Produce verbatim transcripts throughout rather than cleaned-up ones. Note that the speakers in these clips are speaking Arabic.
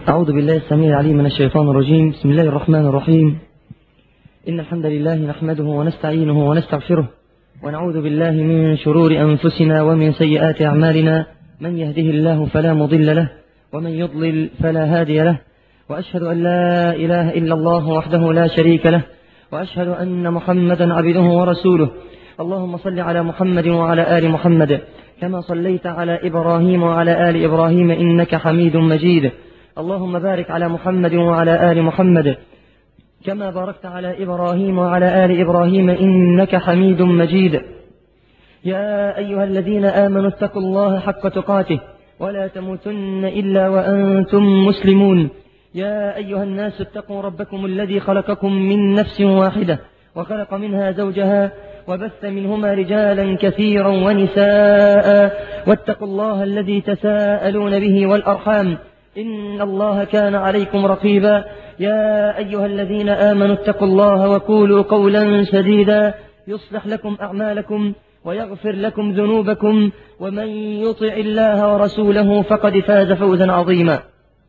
أعوذ بالله السميع العليم من الشيطان الرجيم. بسم الله الرحمن الرحيم. إن الحمد لله نحمده ونستعينه ونستغفره ونعوذ بالله من شرور أنفسنا ومن سيئات أعمالنا، من يهده الله فلا مضل له ومن يضلل فلا هادي له، وأشهد أن لا إله إلا الله وحده لا شريك له، وأشهد أن محمدا عبده ورسوله. اللهم صل على محمد وعلى آل محمد كما صليت على إبراهيم وعلى آل إبراهيم إنك حميد مجيد. اللهم بارك على محمد وعلى آل محمد كما باركت على إبراهيم وعلى آل إبراهيم إنك حميد مجيد. يا أيها الذين آمنوا اتقوا الله حق تقاته ولا تموتن إلا وأنتم مسلمون. يا أيها الناس اتقوا ربكم الذي خلقكم من نفس واحدة وخلق منها زوجها وبث منهما رجالا كثيرا ونساء، واتقوا الله الذي تساءلون به والأرحام إن الله كان عليكم رقيبا. يا أيها الذين آمنوا اتقوا الله وقولوا قولا سديدا يصلح لكم أعمالكم ويغفر لكم ذنوبكم، ومن يطع الله ورسوله فقد فاز فوزا عظيما.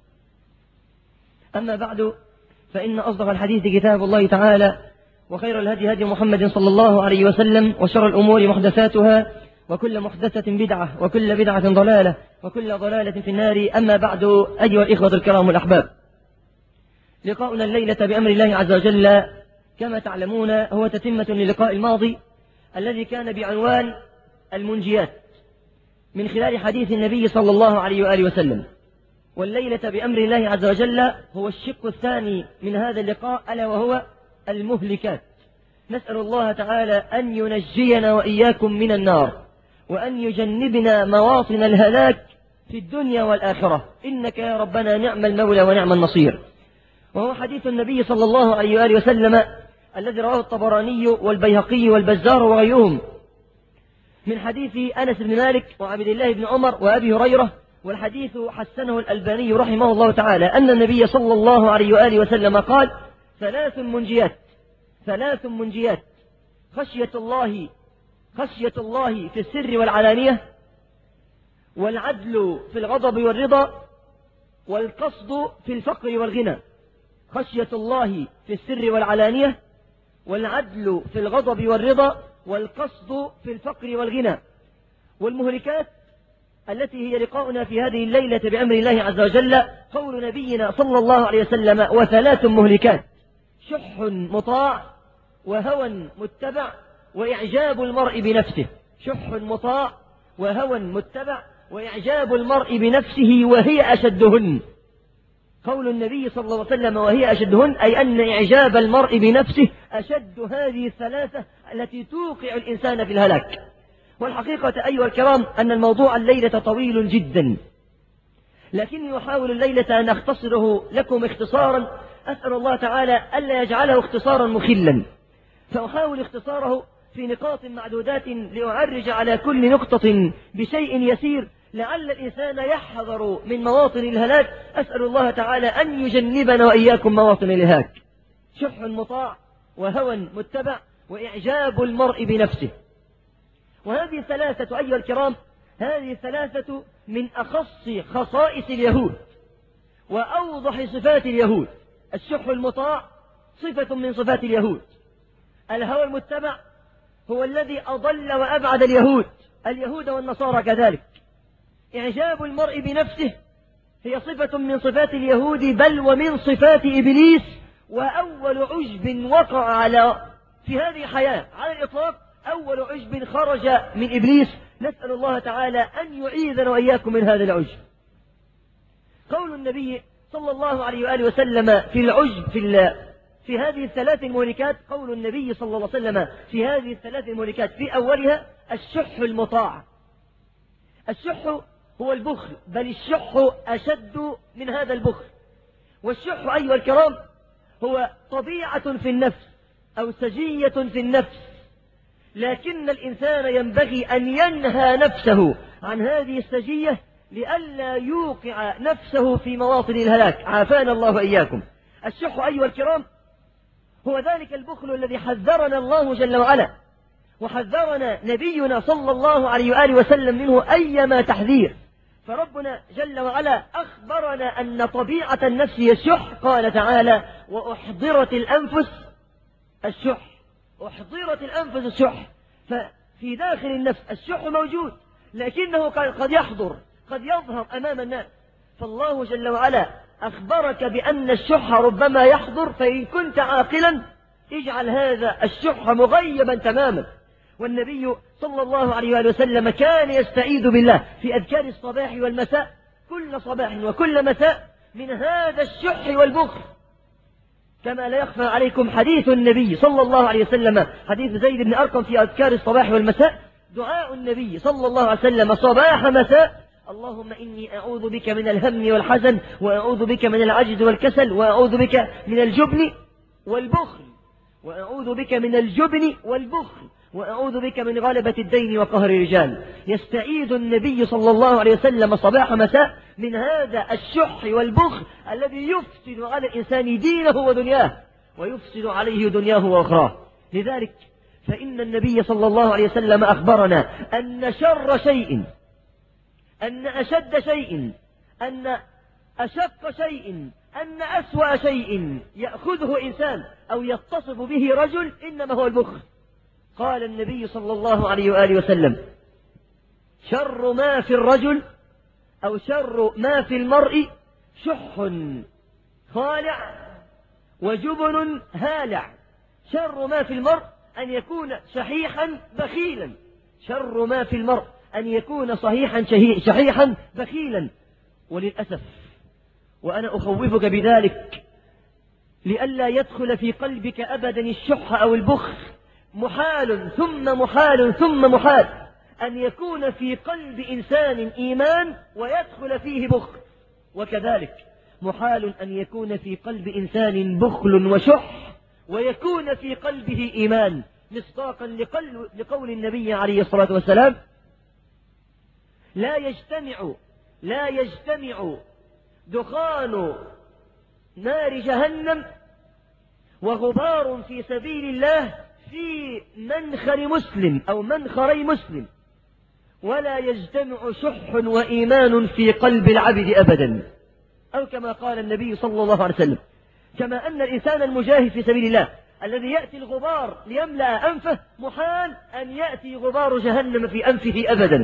أما بعد، فإن أصدق الحديث كتاب الله تعالى، وخير الهدي هدي محمد صلى الله عليه وسلم، وشر الأمور محدثاتها، وكل محدثة بدعة، وكل بدعة ضلالة، وكل ضلالة في النار. أما بعد، أيها الإخوة الكرام والأحباب، لقاؤنا الليلة بأمر الله عز وجل كما تعلمون هو تتمة للقاء الماضي الذي كان بعنوان المنجيات من خلال حديث النبي صلى الله عليه وآله وسلم. والليلة بأمر الله عز وجل هو الشق الثاني من هذا اللقاء، ألا وهو المهلكات. نسأل الله تعالى أن ينجينا وإياكم من النار، وأن يجنبنا مواطن الهلاك في الدنيا والآخرة، إنك يا ربنا نعم المولى ونعم النصير. وهو حديث النبي صلى الله عليه وآله وسلم الذي رواه الطبراني والبيهقي والبزار وغيرهم من حديث أنس بن مالك وعبد الله بن عمر وأبي هريرة، والحديث حسنه الألباني رحمه الله تعالى، أن النبي صلى الله عليه وآله وسلم قال: ثلاث منجيات ثلاث منجيات خشية الله خشية الله في السر والعلانية، والعدل في الغضب والرضا، والقصد في الفقر والغنى. خشية الله في السر والعلانية، والعدل في الغضب والرضا، والقصد في الفقر والغنى. والمهلكات التي هي لقاؤنا في هذه الليلة بأمر الله عز وجل قول نبينا صلى الله عليه وسلم: وثلاث مهلكات: شح مطاع، وهوى متبع، وإعجاب المرء بنفسه. شح مطاع وهوى متبع وإعجاب المرء بنفسه، وهي أشدهن. قول النبي صلى الله عليه وسلم وهي أشدهن، أي أن إعجاب المرء بنفسه أشد هذه الثلاثة التي توقع الإنسان في الهلاك. والحقيقة أيها الكرام أن الموضوع الليلة طويل جدا، لكني أحاول الليلة أن أختصره لكم اختصارا، أسأل الله تعالى ألا يجعله اختصارا مخلا، فأحاول اختصاره في نقاط معدودات لأعرج على كل نقطة بشيء يسير، لعل الإنسان يحذر من مواطن الهلاك. أسأل الله تعالى أن يجنبنا وإياكم مواطن الهلاك. شح مطاع، وهوى متبع، وإعجاب المرء بنفسه. وهذه الثلاثة أيها الكرام، هذه الثلاثة من أخص خصائص اليهود وأوضح صفات اليهود. الشح المطاع صفة من صفات اليهود. الهوى المتبع هو الذي أضل وأبعد اليهود، اليهود والنصارى كذلك. إعجاب المرء بنفسه هي صفة من صفات اليهود، بل ومن صفات إبليس، وأول عجب وقع على في هذه الحياة على الإطلاق، أول عجب خرج من إبليس. نسأل الله تعالى أن يعيذنا وإياكم من هذا العجب. قول النبي صلى الله عليه وآله وسلم في العجب في, في هذه الثلاث المهلكات، قول النبي صلى الله عليه وسلم في هذه الثلاث المهلكات في أولها: الشح المطاع. الشح هو البخل، بل الشح أشد من هذا البخل. والشح أيها الكرام هو طبيعة في النفس أو سجية في النفس، لكن الإنسان ينبغي أن ينهى نفسه عن هذه السجية لئلا يوقع نفسه في مواطن الهلاك، عافانا الله وإياكم. الشح أيها الكرام هو ذلك البخل الذي حذرنا الله جل وعلا، وحذرنا نبينا صلى الله عليه وآله وسلم منه أيما تحذير، فربنا جل وعلا أخبرنا أن طبيعة النفس هي الشح. قال تعالى وأحضرت الأنفس الشح، أحضرت الأنفس الشح. ففي داخل النفس الشح موجود، لكنه قد يحضر، قد يظهر أمام الناس. فالله جل وعلا أخبرك بأن الشح ربما يحضر، فإن كنت عاقلا اجعل هذا الشح مغيبا تماما. والنبي صلى الله عليه وآله وسلم كان يستعيذ بالله في أذكار الصباح والمساء، كل صباح وكل مساء، من هذا الشح والبخل. كما لا يخفى عليكم حديث النبي صلى الله عليه وسلم، حديث زيد بن أرقم في أذكار الصباح والمساء، دعاء النبي صلى الله عليه وسلم صباح مساء: اللهم إني أعوذ بك من الهم والحزن، وأعوذ بك من العجز والكسل، وأعوذ بك من الجبن والبخل، وأعوذ بك من الجبن والبخل، وأعوذ بك من غلبة الدين وقهر الرجال. يستعيذ النبي صلى الله عليه وسلم صباح مساء من هذا الشح والبخل الذي يفسد على الإنسان دينه ودنياه، ويفسد عليه دنياه وأخراه. لذلك فإن النبي صلى الله عليه وسلم أخبرنا أن شر شيء، أن أشد شيء، أن أشق شيء، أن أسوأ شيء يأخذه إنسان أو يتصف به رجل إنما هو البخل. قال النبي صلى الله عليه وآله وسلم: شر ما في الرجل أو شر ما في المرء شح خالع وجبن هالع. شر ما في المرء أن يكون شحيحا بخيلا، شر ما في المرء أن يكون صحيحا شحيحا بخيلا. وللأسف وأنا أخوفك بذلك لئلا يدخل في قلبك أبدا الشح أو البخل، محال ثم محال ثم محال أن يكون في قلب إنسان إيمان ويدخل فيه بخل، وكذلك محال أن يكون في قلب إنسان بخل وشح ويكون في قلبه إيمان، مصداقا لقول النبي عليه الصلاة والسلام: لا يجتمع لا يجتمع دخان نار جهنم وغبار في سبيل الله في منخر مسلم أو منخري مسلم، ولا يجتمع شح وإيمان في قلب العبد أبدا، أو كما قال النبي صلى الله عليه وسلم. كما أن الإنسان المجاهد في سبيل الله الذي يأتي الغبار ليملأ أنفه محال أن يأتي غبار جهنم في أنفه أبدا.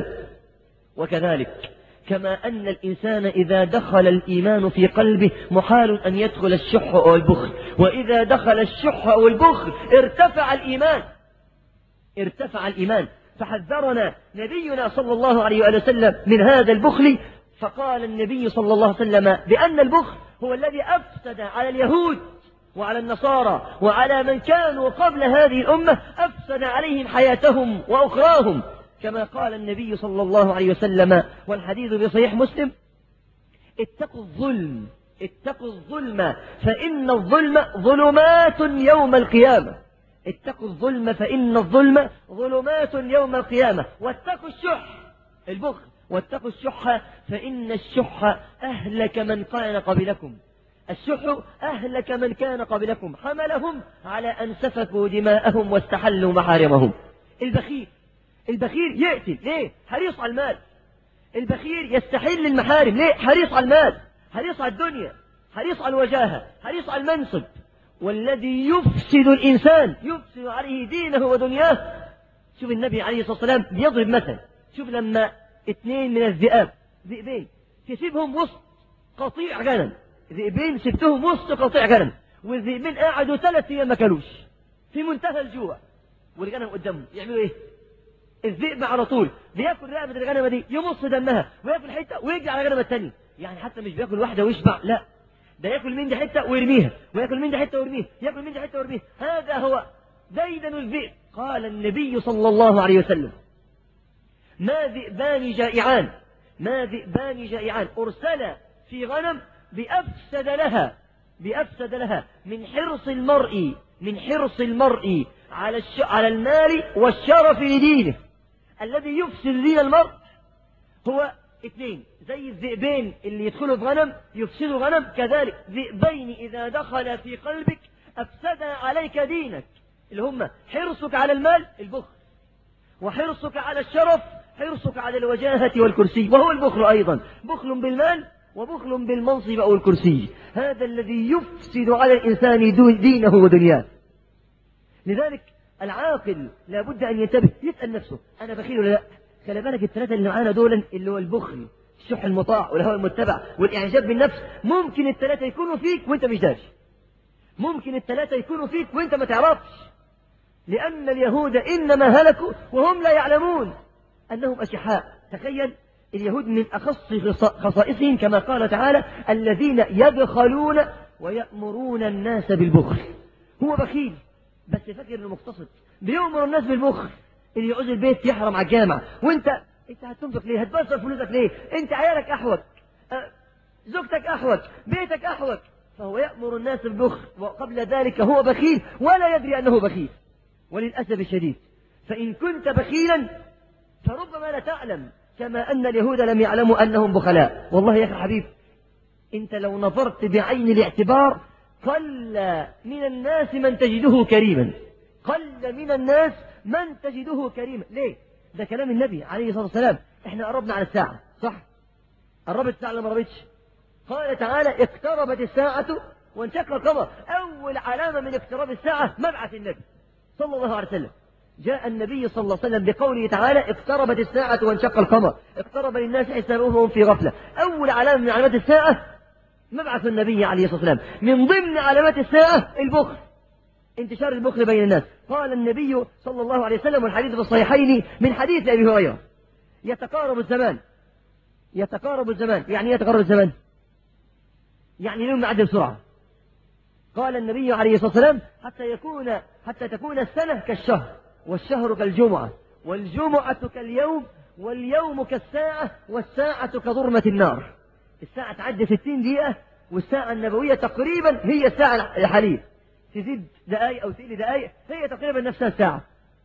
وكذلك كما أن الإنسان إذا دخل الإيمان في قلبه محال أن يدخل الشح أو البخل، وإذا دخل الشح أو البخل ارتفع الإيمان ارتفع الإيمان. فحذرنا نبينا صلى الله عليه وآله وسلم من هذا البخل، فقال النبي صلى الله عليه وسلم بأن البخل هو الذي أفسد على اليهود وعلى النصارى وعلى من كانوا قبل هذه الأمة، أفسد عليهم حياتهم وأخراهم، كما قال النبي صلى الله عليه وسلم والحديث بصحيح مسلم: اتقوا الظلم اتقوا الظلم فإن الظلم ظلمات يوم القيامة. اتقوا الظلم فإن الظلم ظلمات يوم القيامة. واتقوا الشح البخل واتقوا الشح فإن الشح أهلك من كان قبلكم. الشح أهلك من كان قبلكم، حملهم على أن سفكوا دماءهم واستحلوا محارمهم. البخيل البخيل يأتي ليه؟ حريص على المال. البخيل يستحل المحارم ليه؟ حريص على المال، حريص على الدنيا، حريص على الوجاهة، حريص على المنصب. والذي يفسد الإنسان يفسد عليه دينه ودنياه. شوف النبي عليه الصلاة والسلام بيضرب مثل. شوف لما اثنين من الذئاب، ذئبين تسيبهم وسط قطيع غنم، ذئبين سبتهم وسط قطيع غنم، والذئبين قعدوا ثلاث ايام ما كلوش في منتهى الجوع، والغنم قدامهم يعملوا ايه؟ الذئب على طول بياكل رقبة الغنمة دي، يمص دمها وياكل حتة ويجري على الغنمة الثانية. يعني حتى مش بياكل واحدة ويشبع، لا، ده ياكل من دي حتة ويرميها، وياكل من دي حتة ويرميها، ياكل من دي حتة ويرميها. هذا هو ديدن الذئب. قال النبي صلى الله عليه وسلم: ما ذئبان جائعان ما ذئبان جائعان أرسلا في غنم بأفسد لها بأفسد لها من حرص المرء من حرص المرء على الش... على المال والشرف لدينه. الذي يفسد دين المرء هو اثنين، زي الذئبين اللي يدخلوا في غنم يفسدوا غنم، كذلك ذئبين إذا دخل في قلبك أفسد عليك دينك، اللي هم حرصك على المال البخل، وحرصك على الشرف حرصك على الوجاهة والكرسي، وهو البخل أيضا، بخل بالمال وبخل بالمنصب أو الكرسي، هذا الذي يفسد على الإنسان دينه ودنياه. لذلك العاقل لابد أن ينتبه، يسأل نفسه أنا بخيل ولا لا؟ خلي بالك الثلاثة اللي معانا دول، اللي هو البخل، الشح المطاع، والهوى المتبع، والإعجاب بالنفس، ممكن الثلاثة يكونوا فيك وانت مش داري، ممكن الثلاثة يكونوا فيك وانت ما تعرفش، لأن اليهود إنما هلكوا وهم لا يعلمون أنهم أشحاء. تخيل اليهود من أخص خصائصهم كما قال تعالى الذين يبخلون ويأمرون الناس بالبخل. هو بخيل بس فاكر انه مقتصد، بيأمر الناس بالبخل، اللي يعوز البيت يحرم على الجامع، وانت انت هتنفق ليه؟ هتبذر فلوسك ليه؟ انت عيالك احوج، أه زوجتك احوج، بيتك احوج. فهو يأمر الناس بالبخل، وقبل ذلك هو بخيل ولا يدري انه بخيل. وللأسف الشديد فإن كنت بخيلا فربما لا تعلم، كما أن اليهود لم يعلموا أنهم بخلاء. والله يا أخي حبيب، أنت لو نظرت بعين الاعتبار قل من الناس من تجده كريما، قل من الناس من تجده كريما. ليه؟ ده كلام النبي عليه الصلاة والسلام. احنا قربنا على الساعة، صح؟ قربت الساعة ولا ما قربتش؟ قال تعالى اقتربت الساعة وانشق القمر. أول علامة من اقتراب الساعة مبعث النبي صلى الله عليه وسلم. جاء النبي صلى الله عليه وسلم بقوله تعالى اقتربت الساعة وانشق القمر، اقترب للناس حسابهم وهم في غفلة. أول علامة من علامات الساعة مبعث النبي عليه الصلاة والسلام. من ضمن علامات الساعة البخل، انتشار البخل بين الناس. قال النبي صلى الله عليه وسلم والحديث في الصحيحين من حديث أبي هريرة يتقارب الزمان، يتقارب الزمان. يعني يتقارب الزمان يعني اليوم يعدي بسرعة. قال النبي عليه الصلاة والسلام حتى يكون حتى تكون السنة كالشهر، والشهر كالجمعة، والجمعة كاليوم، واليوم كالساعة، والساعة كظرمة النار. الساعة تعدي ستين دقيقة، والساعة النبوية تقريبا هي الساعة الحالية، تزيد دقائق أو تقل دقائق، هي تقريبا نفسها الساعة.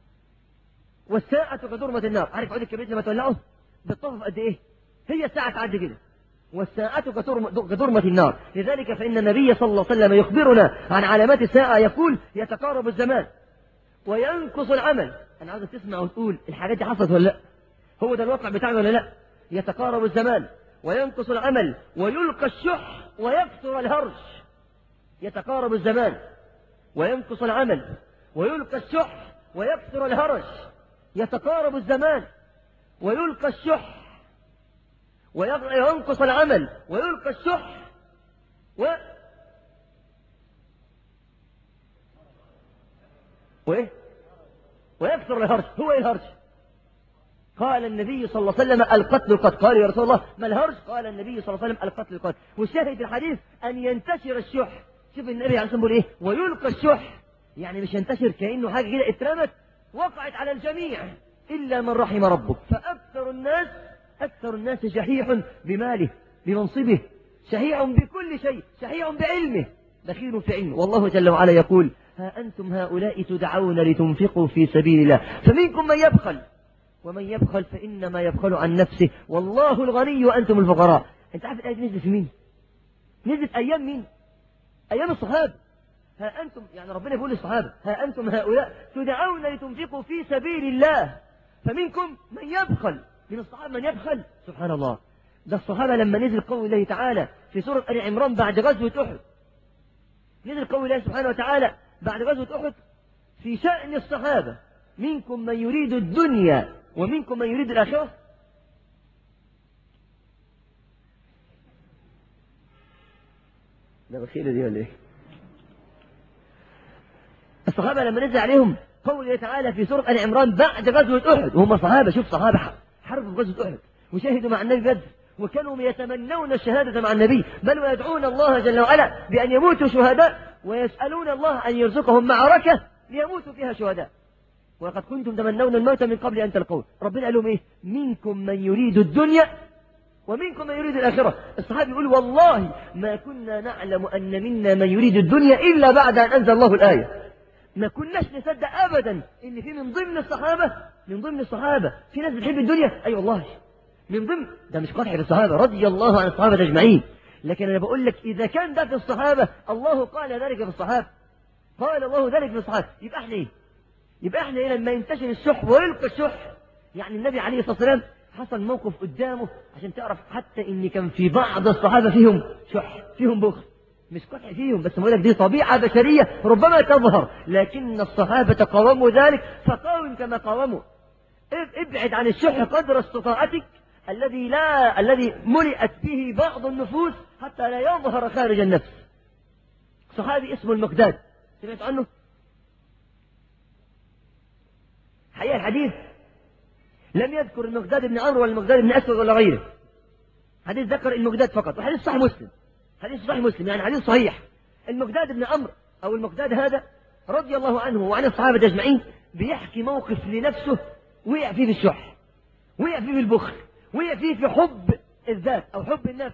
والساعة كظرمة النار. عارف عود الكبريت لما تولعه بتطفف قد إيه؟ هي الساعة تعدي كده. والساعة كظرمة النار. لذلك فإن النبي صلى الله عليه وسلم يخبرنا عن علامات الساعة، يقول يتقارب الزمان وينقص العمل. أنا عاوز تسمع وتقول الحاجات دي حصلت ولا لا؟ هو ده الواقع بتاعنا ولا لا؟ يتقارب الزمان وينقص العمل ويلقى الشح ويكثر الهرج. يتقارب الزمان وينقص العمل ويلقى الشح ويكثر الهرج. يتقارب الزمان ويلقى الشح وينقص العمل ويلقى الشح و وإيه؟ ويكثر الهرج. هو إيه الهرج؟ قال النبي صلى الله عليه وسلم القتل القتل. قال يا رسول الله ما الهرج؟ قال النبي صلى الله عليه وسلم القتل القتل. والشاهد الحديث أن ينتشر الشح. شوف النبي عليه الصلاة والسلام إيه؟ ويلقى الشح، يعني مش ينتشر كأنه حاجة كده اترمت وقعت على الجميع إلا من رحم ربك. فأكثر الناس أكثر الناس شحيح بماله بمنصبه، شحيح بكل شيء، شحيح بعلمه، بخيل في علمه. والله جل وعلا يقول ها أنتم هؤلاء تدعون لتنفقوا في سبيل الله فمنكم من يبخل ومن يبخل فإنما يبخل عن نفسه والله الغني وأنتم الفقراء. أنت عارف الآية دي نزلت في مين؟ نزلت أيام مين؟ أيام الصحابة. ها أنتم، يعني ربنا يقول للصحابة ها أنتم هؤلاء تدعون لتنفقوا في سبيل الله فمنكم من يبخل. من الصحابة من يبخل؟ سبحان الله. ده الصحابة لما نزل قول الله تعالى في سورة آل عمران بعد غزوة أحد، نزل قول الله سبحانه وتعالى بعد غزوة أحد في شأن الصحابة منكم من يريد الدنيا ومنكم من يريد الآخرة. ده بخيلة دي ولا ايه؟ الصحابة لما نزل عليهم قول الله تعالى في سورة آل عمران بعد غزوة أحد، وهم صحابة، شوف صحابة حربوا في غزوة أحد وشهدوا مع النبي بدر وكانوا يتمنون الشهادة مع النبي، بل ويدعون الله جل وعلا بأن يموتوا شهداء ويسألون الله أن يرزقهم معركة ليموتوا فيها شهداء. ولقد كنتم تمنون الموت من قبل أن تلقوه. ربنا قال لهم إيه؟ منكم من يريد الدنيا ومنكم من يريد الآخرة. الصحابي يقول والله ما كنا نعلم أن منا من يريد الدنيا إلا بعد أن أنزل الله الآية. ما كناش نصدق أبدا إن في من ضمن الصحابة من ضمن الصحابة في ناس بتحب الدنيا. أي أيوة والله من ضمن، ده مش قدح للصحابة رضي الله عن الصحابة أجمعين، لكن أنا بقول لك إذا كان ده في الصحابة الله قال ذلك في الصحابة، قال الله ذلك في الصحابة، يبقى احنا إيه؟ يبقى احنا إيه لما ينتشر الشح ويلقى الشح يعني النبي عليه الصلاة والسلام حصل موقف قدامه عشان تعرف حتى ان كان في بعض الصحابة فيهم شح، فيهم بخل، مش كح فيهم، بس بقول لك دي طبيعة بشرية ربما تظهر، لكن الصحابة قاوموا ذلك، فقاوم كما قاوموا. ابعد عن الشح قدر استطاعتك الذي لا الذي ملئت به بعض النفوس حتى لا يظهر خارج النفس. صحابي اسمه المقداد، سمعت عنه؟ حقيقة الحديث لم يذكر المقداد بن عمرو ولا المقداد بن أسود ولا غيره، حديث ذكر المقداد فقط، وحديث صحيح مسلم، حديث صحيح مسلم يعني حديث صحيح. المقداد بن عمرو أو المقداد هذا رضي الله عنه وعن الصحابة أجمعين بيحكي موقف لنفسه وقع فيه في الشح، وقع فيه في البخل، وقع فيه في حب الذات أو حب النفس.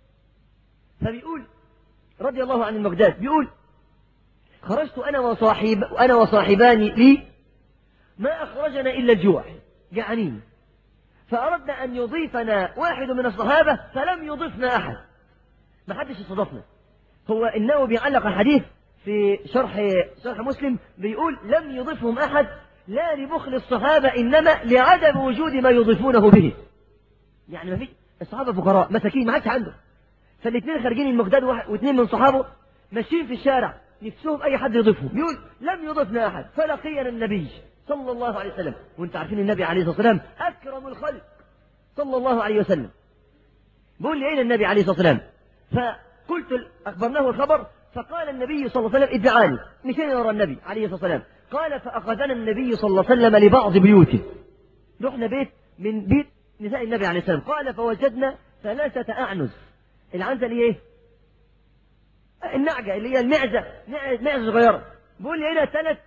فبيقول رضي الله عن المقداد، بيقول خرجت أنا وصاحب وأنا وصاحبان لي ما أخرجنا إلا الجوع، جعانين، فأردنا أن يضيفنا واحد من الصحابة فلم يضيفنا أحد، ما حدش استضافنا. هو النووي بيعلق الحديث في شرح شرح مسلم بيقول لم يضيفهم أحد لا لبخل الصحابة إنما لعدم وجود ما يضيفونه به. يعني ما في الصحابة فقراء مساكين ما حدش عنده، فالاثنين خارجين المقداد واثنين من صحابه ماشيين في الشارع نفسهم أي حد يضيفهم، يقول لم يضيفنا أحد فلقينا النبي صلى الله عليه وسلم، وانت عارفين النبي عليه الصلاة والسلام أكرم الخلق صلى الله عليه وسلم. بقول لي أين النبي عليه الصلاة والسلام؟ فقلت أخبرناه الخبر، فقال النبي صلى الله عليه وسلم ادعاني، مشينا ورا النبي عليه الصلاة والسلام. قال فأخذنا النبي صلى الله عليه وسلم لبعض بيوته، رحنا بيت من بيت نساء النبي عليه الصلاة والسلام. قال فوجدنا ثلاثة أعنز، العنزة اللي ايه؟ النعجة اللي هي المعزة، معزة صغيرة. بقول لي هنا ثلاث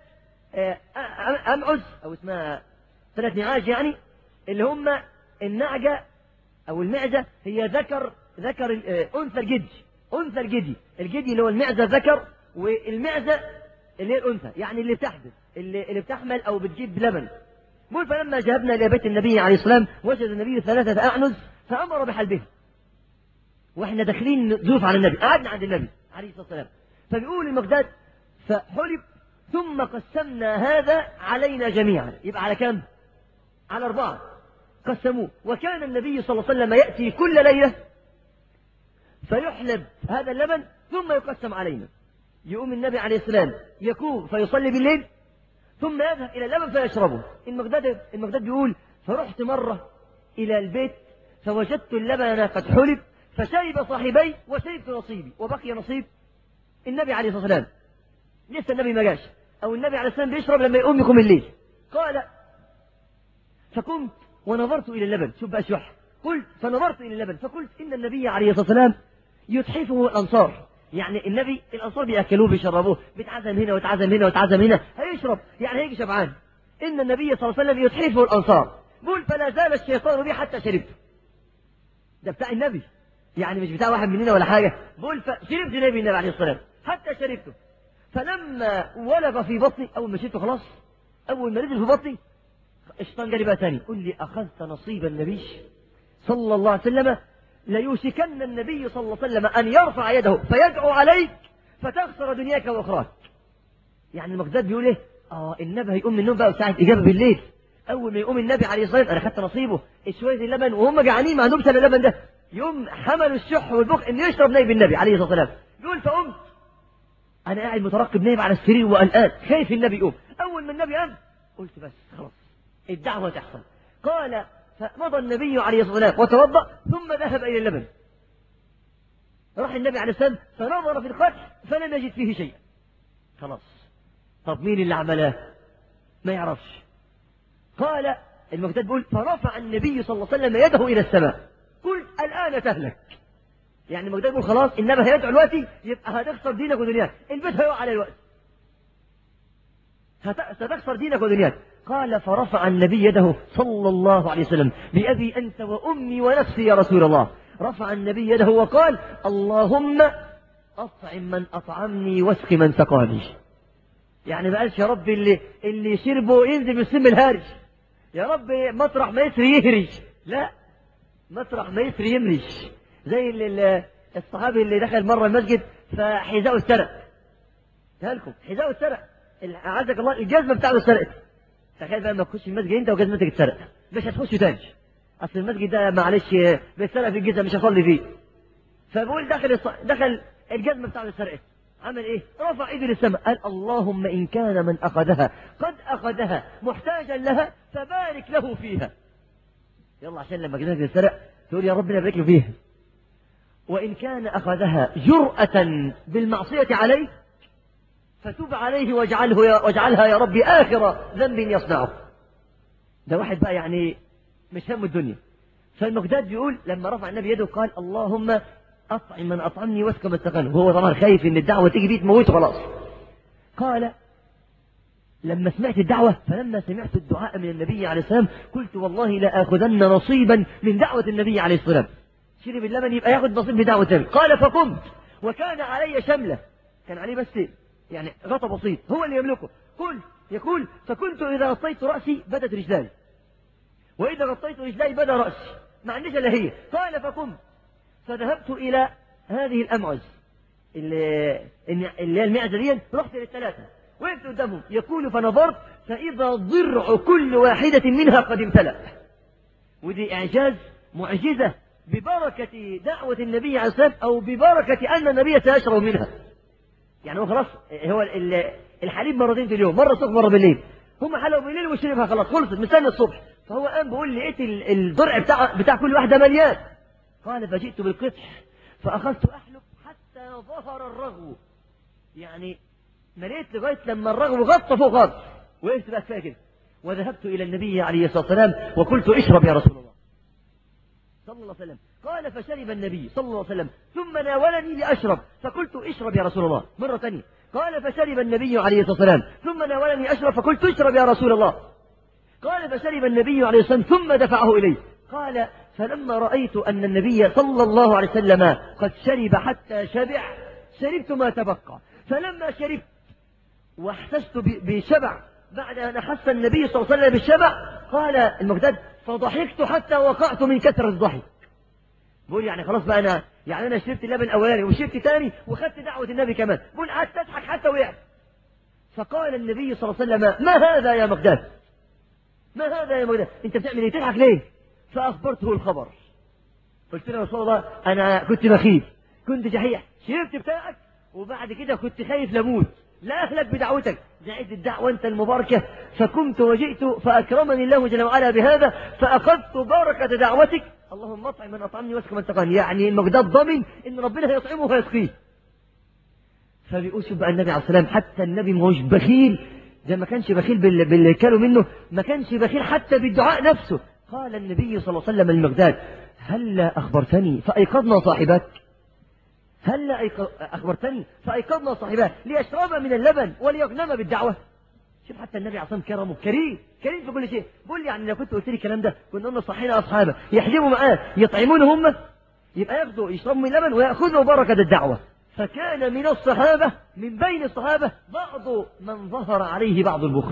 أمعز أو اسمها ثلاث نعاج، يعني اللي هم النعجة أو المعزة هي ذكر ذكر أنثى الجدي، أنثى الجدي، الجدي اللي هو المعزة ذكر، والمعزة اللي هي الأنثى يعني اللي بتحدث اللي, اللي بتحمل أو بتجيب لبن. بقول فلما ذهبنا إلى بيت النبي عليه الصلاة والسلام وجد النبي ثلاثة أعنز فأمر بحلبها، واحنا داخلين ضيوف على النبي، قعدنا عند النبي عليه الصلاة والسلام. فبيقول المقداد فحلب ثم قسمنا هذا علينا جميعا، يبقى على كم؟ على أربعة قسموه. وكان النبي صلى الله عليه وسلم يأتي كل ليلة فيحلب هذا اللبن ثم يقسم علينا. يقوم النبي عليه السلام يقوم فيصلي بالليل ثم يذهب إلى اللبن فيشربه. المقداد المقداد بيقول فرحت مرة إلى البيت فوجدت اللبن قد حلب فشرب صاحبي وشربت نصيبي وبقي نصيب النبي عليه الصلاة والسلام، لسه النبي ما جاش، أو النبي عليه الصلاة والسلام بيشرب لما يقوم يقوم الليل. قال فقمت ونظرت إلى اللبن، شوف بقى شح، قلت فنظرت إلى اللبن فقلت إن النبي عليه الصلاة والسلام يتحفه الأنصار، يعني النبي الأنصار بيأكلوه بيشربوه، بيتعزم هنا ويتعزم هنا ويتعزم هنا، هيشرب يعني هيجي شبعان. إن النبي صلى الله عليه وسلم يتحفه الأنصار. قل فلا زال الشيطان بي حتى شربته، ده بتاع النبي يعني مش بتاع واحد مننا ولا حاجة. بقول فشربت نبي النبي عليه الصلاة والسلام حتى شربته، فلما ولغ في بطني، أول ما شربته خلاص، أول ما نزل في بطني الشيطان جالي بقى تاني، قل لي أخذت نصيب النبي صلى الله عليه وسلم ليوشكن النبي صلى الله عليه وسلم أن يرفع يده فيدعو عليك فتخسر دنياك وأخراك. يعني المقداد بيقول إيه؟ آه النبي هيقوم من النوم بقى وساعة إجابة بالليل، أول ما يقوم النبي عليه الصلاة والسلام أنا خدت نصيبه شوية اللبن وهم جعانين ما عندهمش إلا اللبن ده، يوم حملوا الشح والبخل إنه يشرب نايب النبي عليه الصلاة والسلام. يقول فقمت أنا قاعد مترقب نايم على السرير وقلقان خايف النبي يقوم. أول ما النبي قام قلت بس خلاص الدعوة تحصل. قال فمضى النبي عليه الصلاة والسلام وتوضأ ثم ذهب إلى اللبن. راح النبي عليه الصلاة والسلام فنظر في القدح فلم يجد فيه شيئا. خلاص طب مين اللي عمله؟ ما يعرفش. قال المقداد بيقول فرفع النبي صلى الله عليه وسلم يده إلى السماء، قلت الآن تهلك. يعني المقداد بيقول خلاص النبي هيدعو دلوقتي يبقى هتخسر دينك ودنياك، البيت هيقع على الوقت ستخسر دينك ودنياك. قال فرفع النبي يده صلى الله عليه وسلم بأبي أنت وأمي ونفسي يا رسول الله، رفع النبي يده وقال اللهم أطعم من أطعمني واسق من سقاني. يعني ما قالش يا رب اللي اللي شربه ينزل من السم الهارج، يا رب مطرح ما يسري يهرج، لا مطرح ما يسري يمرج. زي اللي الصحابي اللي دخل مرة المسجد فحذاءه اتسرق، لكم حذاءه اتسرق، أعزك الله الجزمة بتاعته اتسرقت. تخيل بقى لما تخش المسجد انت وجزمتك اتسرق، مش هتخش تاني، اصل المسجد ده معلش بيتسرق في الجزء مش هصلي فيه. فبقول دخل الص... دخل الجزمه بتاع السرقه، عمل ايه؟ رفع ايده للسماء قال اللهم ان كان من اخذها قد اخذها محتاجا لها فبارك له فيها. يلا عشان لما جزمه تتسرق تقول يا ربنا يبارك له فيها. وان كان اخذها جرأة بالمعصية عليه فتوب عليه واجعله يا واجعلها يا ربي اخر ذنب يصنعه. ده واحد بقى يعني مش هم الدنيا. فالمقداد بيقول لما رفع النبي يده قال اللهم أطعم من أطعمني واسق من سقاني، وهو طبعا خايف إن الدعوة تيجي بيه تموته خلاص. قال لما سمعت الدعوة فلما سمعت الدعاء من النبي عليه السلام قلت والله لا آخذن نصيبا من دعوة النبي عليه السلام. شرب اللبن يبقى ياخذ نصيب من دعوة النبي. قال فقمت وكان علي شملة، كان عليه بس يعني غطى بسيط هو اللي يملكه. قلت يقول فكنت إذا غطيت رأسي بدت رجلاي وإذا غطيت رجلاي بدا رأسي، ما عنديش إلا هي. قال فقمت فذهبت إلى هذه الأمعز اللي اللي هي المعزة دي، رحت للثلاثة وقفت قدامهم. يقول فنظرت فإذا ضرع كل واحدة منها قد امتلأ. ودي إعجاز معجزة ببركة دعوة النبي عليه الصلاة والسلام أو ببركة أن النبي سيشرب منها. يعني هو خلاص هو الحليب مرتين في اليوم، مرة الصبح مرة بالليل، هم حلوا بالليل وشربها خلاص خلصت مستني الصبح. فهو قام بيقول لقيت الضرع بتاع بتاع كل واحدة مليان. قال فجئت بالقطح فأخذت أحلب حتى ظهر الرغو، يعني مليت لغاية لما الرغو غطى فوق خالص. وقفت بقى كفاية كده وذهبت إلى النبي عليه الصلاة والسلام وقلت اشرب يا رسول الله صلى الله عليه وسلم. قال فشرب النبي صلى الله عليه وسلم ثم ناولني لأشرب فقلت اشرب يا رسول الله مرة ثانية. قال فشرب النبي عليه الصلاة والسلام ثم ناولني أشرب فقلت اشرب يا رسول الله. قال فشرب النبي عليه الصلاة والسلام ثم دفعه إليه. قال فلما رأيت أن النبي صلى الله عليه وسلم قد شرب حتى شبع شربت ما تبقى. فلما شربت واحسست بشبع بعد أن أحس النبي صلى الله عليه وسلم بالشبع قال المقداد فضحكت حتى وقعت من كثرة الضحك. بقول يعني خلاص بقى أنا يعني أنا شربت اللبن الأولاني وشربت ثاني وخدت دعوة النبي كمان. بقول قعدت أضحك حتى وقعت. فقال النبي صلى الله عليه وسلم ما هذا يا مقداد؟ ما هذا يا مقداد؟ أنت بتعمل إيه؟ تضحك ليه؟ فأخبرته الخبر. قلت له يا رسول الله أنا كنت بخيل كنت جحيح شربت بتاعك وبعد كده كنت خايف لموت لا أهلك بدعوتك دعيت الدعوة أنت المباركة فكنت وجئت فأكرمني الله جل وعلا بهذا فأخذت بركة دعوتك اللهم اطعم من أطعمني واسق من سقاني. يعني المقداد ضمن إن ربنا هيطعمه ويسقيه. فبيقول شوف بقى النبي عليه السلام حتى النبي ما هوش بخيل ده ما كانش بخيل باللي كانوا منه ما كانش بخيل حتى بالدعاء نفسه. قال النبي صلى الله عليه وسلم للمقداد هلا أخبرتني فأيقظنا صاحبك هلا أخبرتني فأيقظنا صاحبك ليشرب من اللبن وليغنم بالدعوة. شوف حتى النبي عليه الصلاة والسلام كرمه كريم كريم في كل شيء. بقول لي يعني لو كنت قلت لي الكلام ده كنا قلنا صحينا أصحابه يحلموا معاه يطعمون هم يبقى ياخذوا يشربوا من اللبن ويأخذوا بركة الدعوة. فكان من الصحابة من بين الصحابة بعض من ظهر عليه بعض البخل.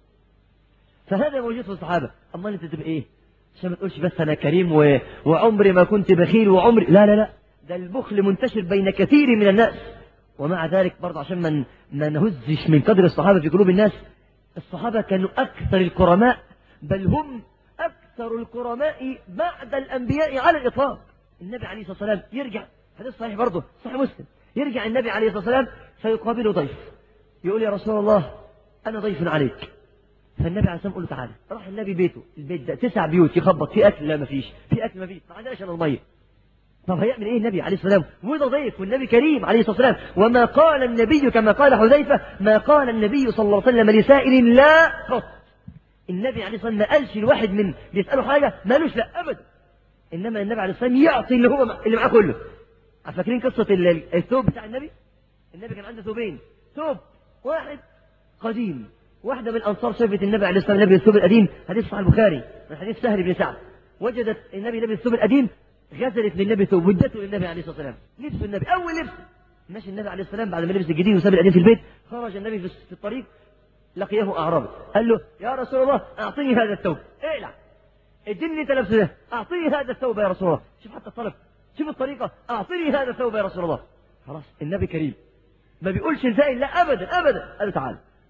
فهذا موجود في الصحابة. أما أنت تبقى إيه عشان ما تقولش بس أنا كريم و... وعمري ما كنت بخيل وعمري لا لا لا ده البخل منتشر بين كثير من الناس. ومع ذلك برضه عشان ما ما نهزش من قدر الصحابة في قلوب الناس. الصحابة كانوا أكثر الكرماء بل هم أكثر الكرماء بعد الأنبياء على الإطلاق. النبي عليه الصلاة والسلام يرجع حديث صحيح برضه صحيح مسلم يرجع النبي عليه الصلاة والسلام فيقابله ضيف يقول يا رسول الله أنا ضيف عليك. فالنبي عليه الصلاة والسلام يقول له تعالى. راح النبي بيته البيت ده تسع بيوت يخبط في أكل لا ما فيش في أكل ما فيش ما عندناش إلا المية. طب هيعمل ايه النبي عليه الصلاه والسلام وده ضيف والنبي كريم عليه الصلاه والسلام. وما قال النبي كما قال حذيفه ما قال النبي صلى الله عليه وسلم لسائل لا قط. النبي عليه الصلاه والسلام ما قالش الواحد من بيساله حاجه مالوش لا ابدا. انما النبي عليه الصلاه والسلام يعطي اللي هو اللي معاه كله. فاكرين قصه الثوب بتاع النبي؟ النبي كان عنده ثوبين ثوب واحد قديم. واحده من الانصار شافت النبي عليه الصلاه والسلام لابس الثوب القديم حديث صحيح البخاري من حديث سهل بن سعد. وجدت النبي لابس الثوب القديم غزلت للنبي ثوب ودته للنبي عليه الصلاه والسلام. لبس النبي اول لبس ماشي النبي عليه الصلاه والسلام بعد ما لبس الجديد وساب القديم في البيت. خرج النبي في الطريق لقيه اعرابي قال له يا رسول الله اعطيني هذا الثوب. اقلع اديني انت لابسه ده اعطيني هذا الثوب يا رسول الله. شوف حتى الطلب شوف الطريقه اعطيني هذا الثوب يا رسول الله. خلاص النبي كريم ما بيقولش الزائل لا ابدا ابدا. قال له تعالى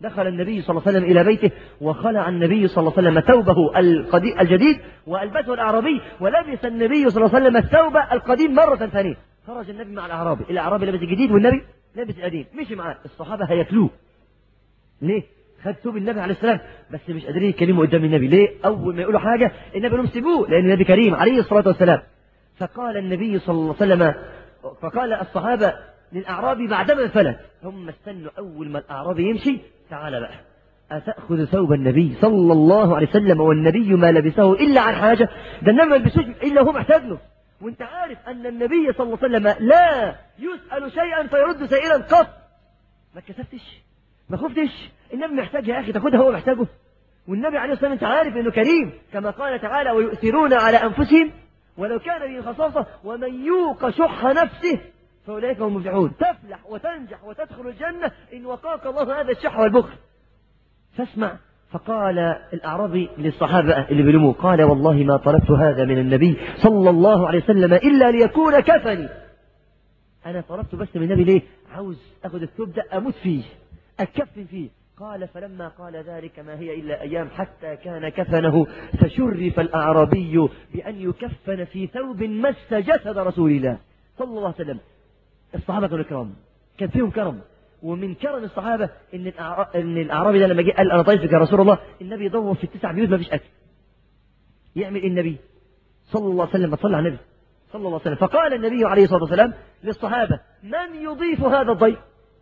دخل النبي صلى الله عليه وسلم إلى بيته وخلع النبي صلى الله عليه وسلم ثوبه الجديد وألبسه الأعرابي، ولبس النبي صلى الله عليه وسلم الثوب القديم مرة ثانية. خرج النبي مع الأعرابي، الأعرابي لبس الجديد والنبي لبس القديم، مشي معاه. الصحابة هياكلوه. ليه؟ خد ثوب النبي عليه السلام بس مش قادرين يتكلموا قدام النبي. ليه؟ أول ما يقولوا حاجة النبي لهم سيبوه، لأن النبي كريم عليه الصلاة والسلام. فقال النبي صلى الله عليه وسلم، فقال الصحابة للأعرابي بعدما فلت، هم استنوا أول ما الأعرابي يمشي، تعال بقى أتأخذ ثوب النبي صلى الله عليه وسلم والنبي ما لبسه إلا عن حاجة؟ ده النبي ما لبسوش إلا هو محتاج له. وانت عارف أن النبي صلى الله عليه وسلم لا يسأل شيئا فيرد سائلا قط. ما كسفتش، ما خفتش، النبي محتاج يا أخي تاخدها، هو محتاجه. والنبي عليه الصلاة والسلام انت عارف أنه كريم، كما قال تعالى ويؤثرون على أنفسهم ولو كان به خصاصة ومن يوق شح نفسه فأولئك هم المفلحون. تفلح وتنجح وتدخل الجنة إن وقاك الله هذا الشح والبخل. فاسمع. فقال الأعرابي للصحابة اللي بيلموه، قال والله ما طلبت هذا من النبي صلى الله عليه وسلم إلا ليكون كفني. أنا طلبت بس من النبي ليه؟ عاوز أخذ الثوب ده أموت فيه، أكفن فيه. قال فلما قال ذلك ما هي إلا أيام حتى كان كفنه، فشرف الأعرابي بأن يكفن في ثوب مس جسد رسول الله صلى الله عليه وسلم. الصحابة كانوا كرام، كان فيهم كرم. ومن كرم الصحابة إن إن الأعرابي ده لما جه قال أنا طايفك يا رسول الله، النبي يدور في التسع بيوت ما فيش أكل. يعمل النبي صلى الله عليه وسلم، صلى على النبي صلى الله عليه وسلم. فقال النبي عليه الصلاة والسلام للصحابة من يضيف هذا الضيف؟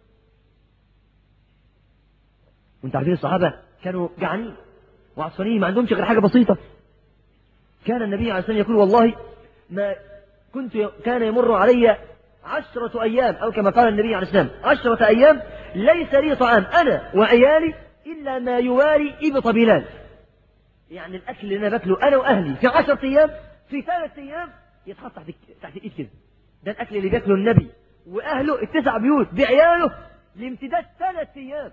وانت عارفين الصحابة كانوا جعانين وعطشانين، ما عندهمش غير حاجة بسيطة. كان النبي عليه الصلاة والسلام يقول والله ما كنت كان يمر علي عشرة أيام، أو كما قال النبي عليه السلام عشرة أيام ليس لي طعام أنا وعيالي إلا ما يواري إبط بلال. يعني الأكل اللي أنا باكله أنا وأهلي في عشرة أيام، في ثلاث أيام يتحط تحت تحت الإيد كده. ده الأكل اللي بياكله النبي وأهله التسع بيوت بعياله لامتداد ثلاث أيام.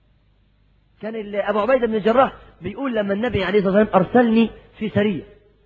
كان أبو عبيدة بن الجراح بيقول لما النبي عليه الصلاة والسلام أرسلني في سرية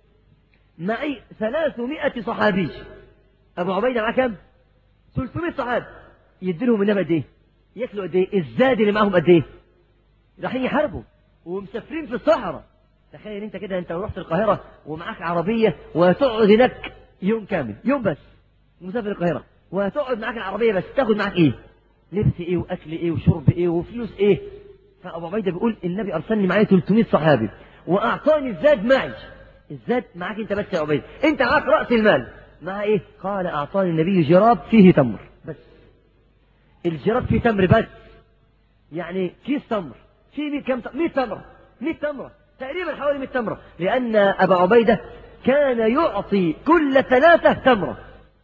معي ثلاثمائة صحابي، أبو عبيدة معاه كم؟ ثلاثمائة صحابي. يديلهم النبي قد إيه؟ ياكلوا قد إيه؟ الزاد اللي معاهم قد إيه؟ رايحين يحاربوا ومسافرين في الصحراء. تخيل أنت كده، أنت رحت القاهرة ومعاك عربية وتقعد هناك يوم كامل، يوم بس مسافر القاهرة، وهتقعد معاك العربية بس، تاخد معاك إيه؟ لبس إيه وأكل إيه وشرب إيه وفلوس إيه؟ فأبو عبيدة بيقول النبي أرسلني معايا ثلاثمائة صحابي وأعطاني الزاد معي. الزاد معاك أنت بس يا عبيدة، أنت معاك رأس المال. مع إيه؟ قال أعطاني النبي جراب فيه تمر بس. الجراب فيه تمر بس، يعني كيس تمر فيه كم؟ مئة تمرة، مئة تمرة تقريبا، حوالي مئة تمرة، لأن أبا عبيدة كان يعطي كل ثلاثة تمرة.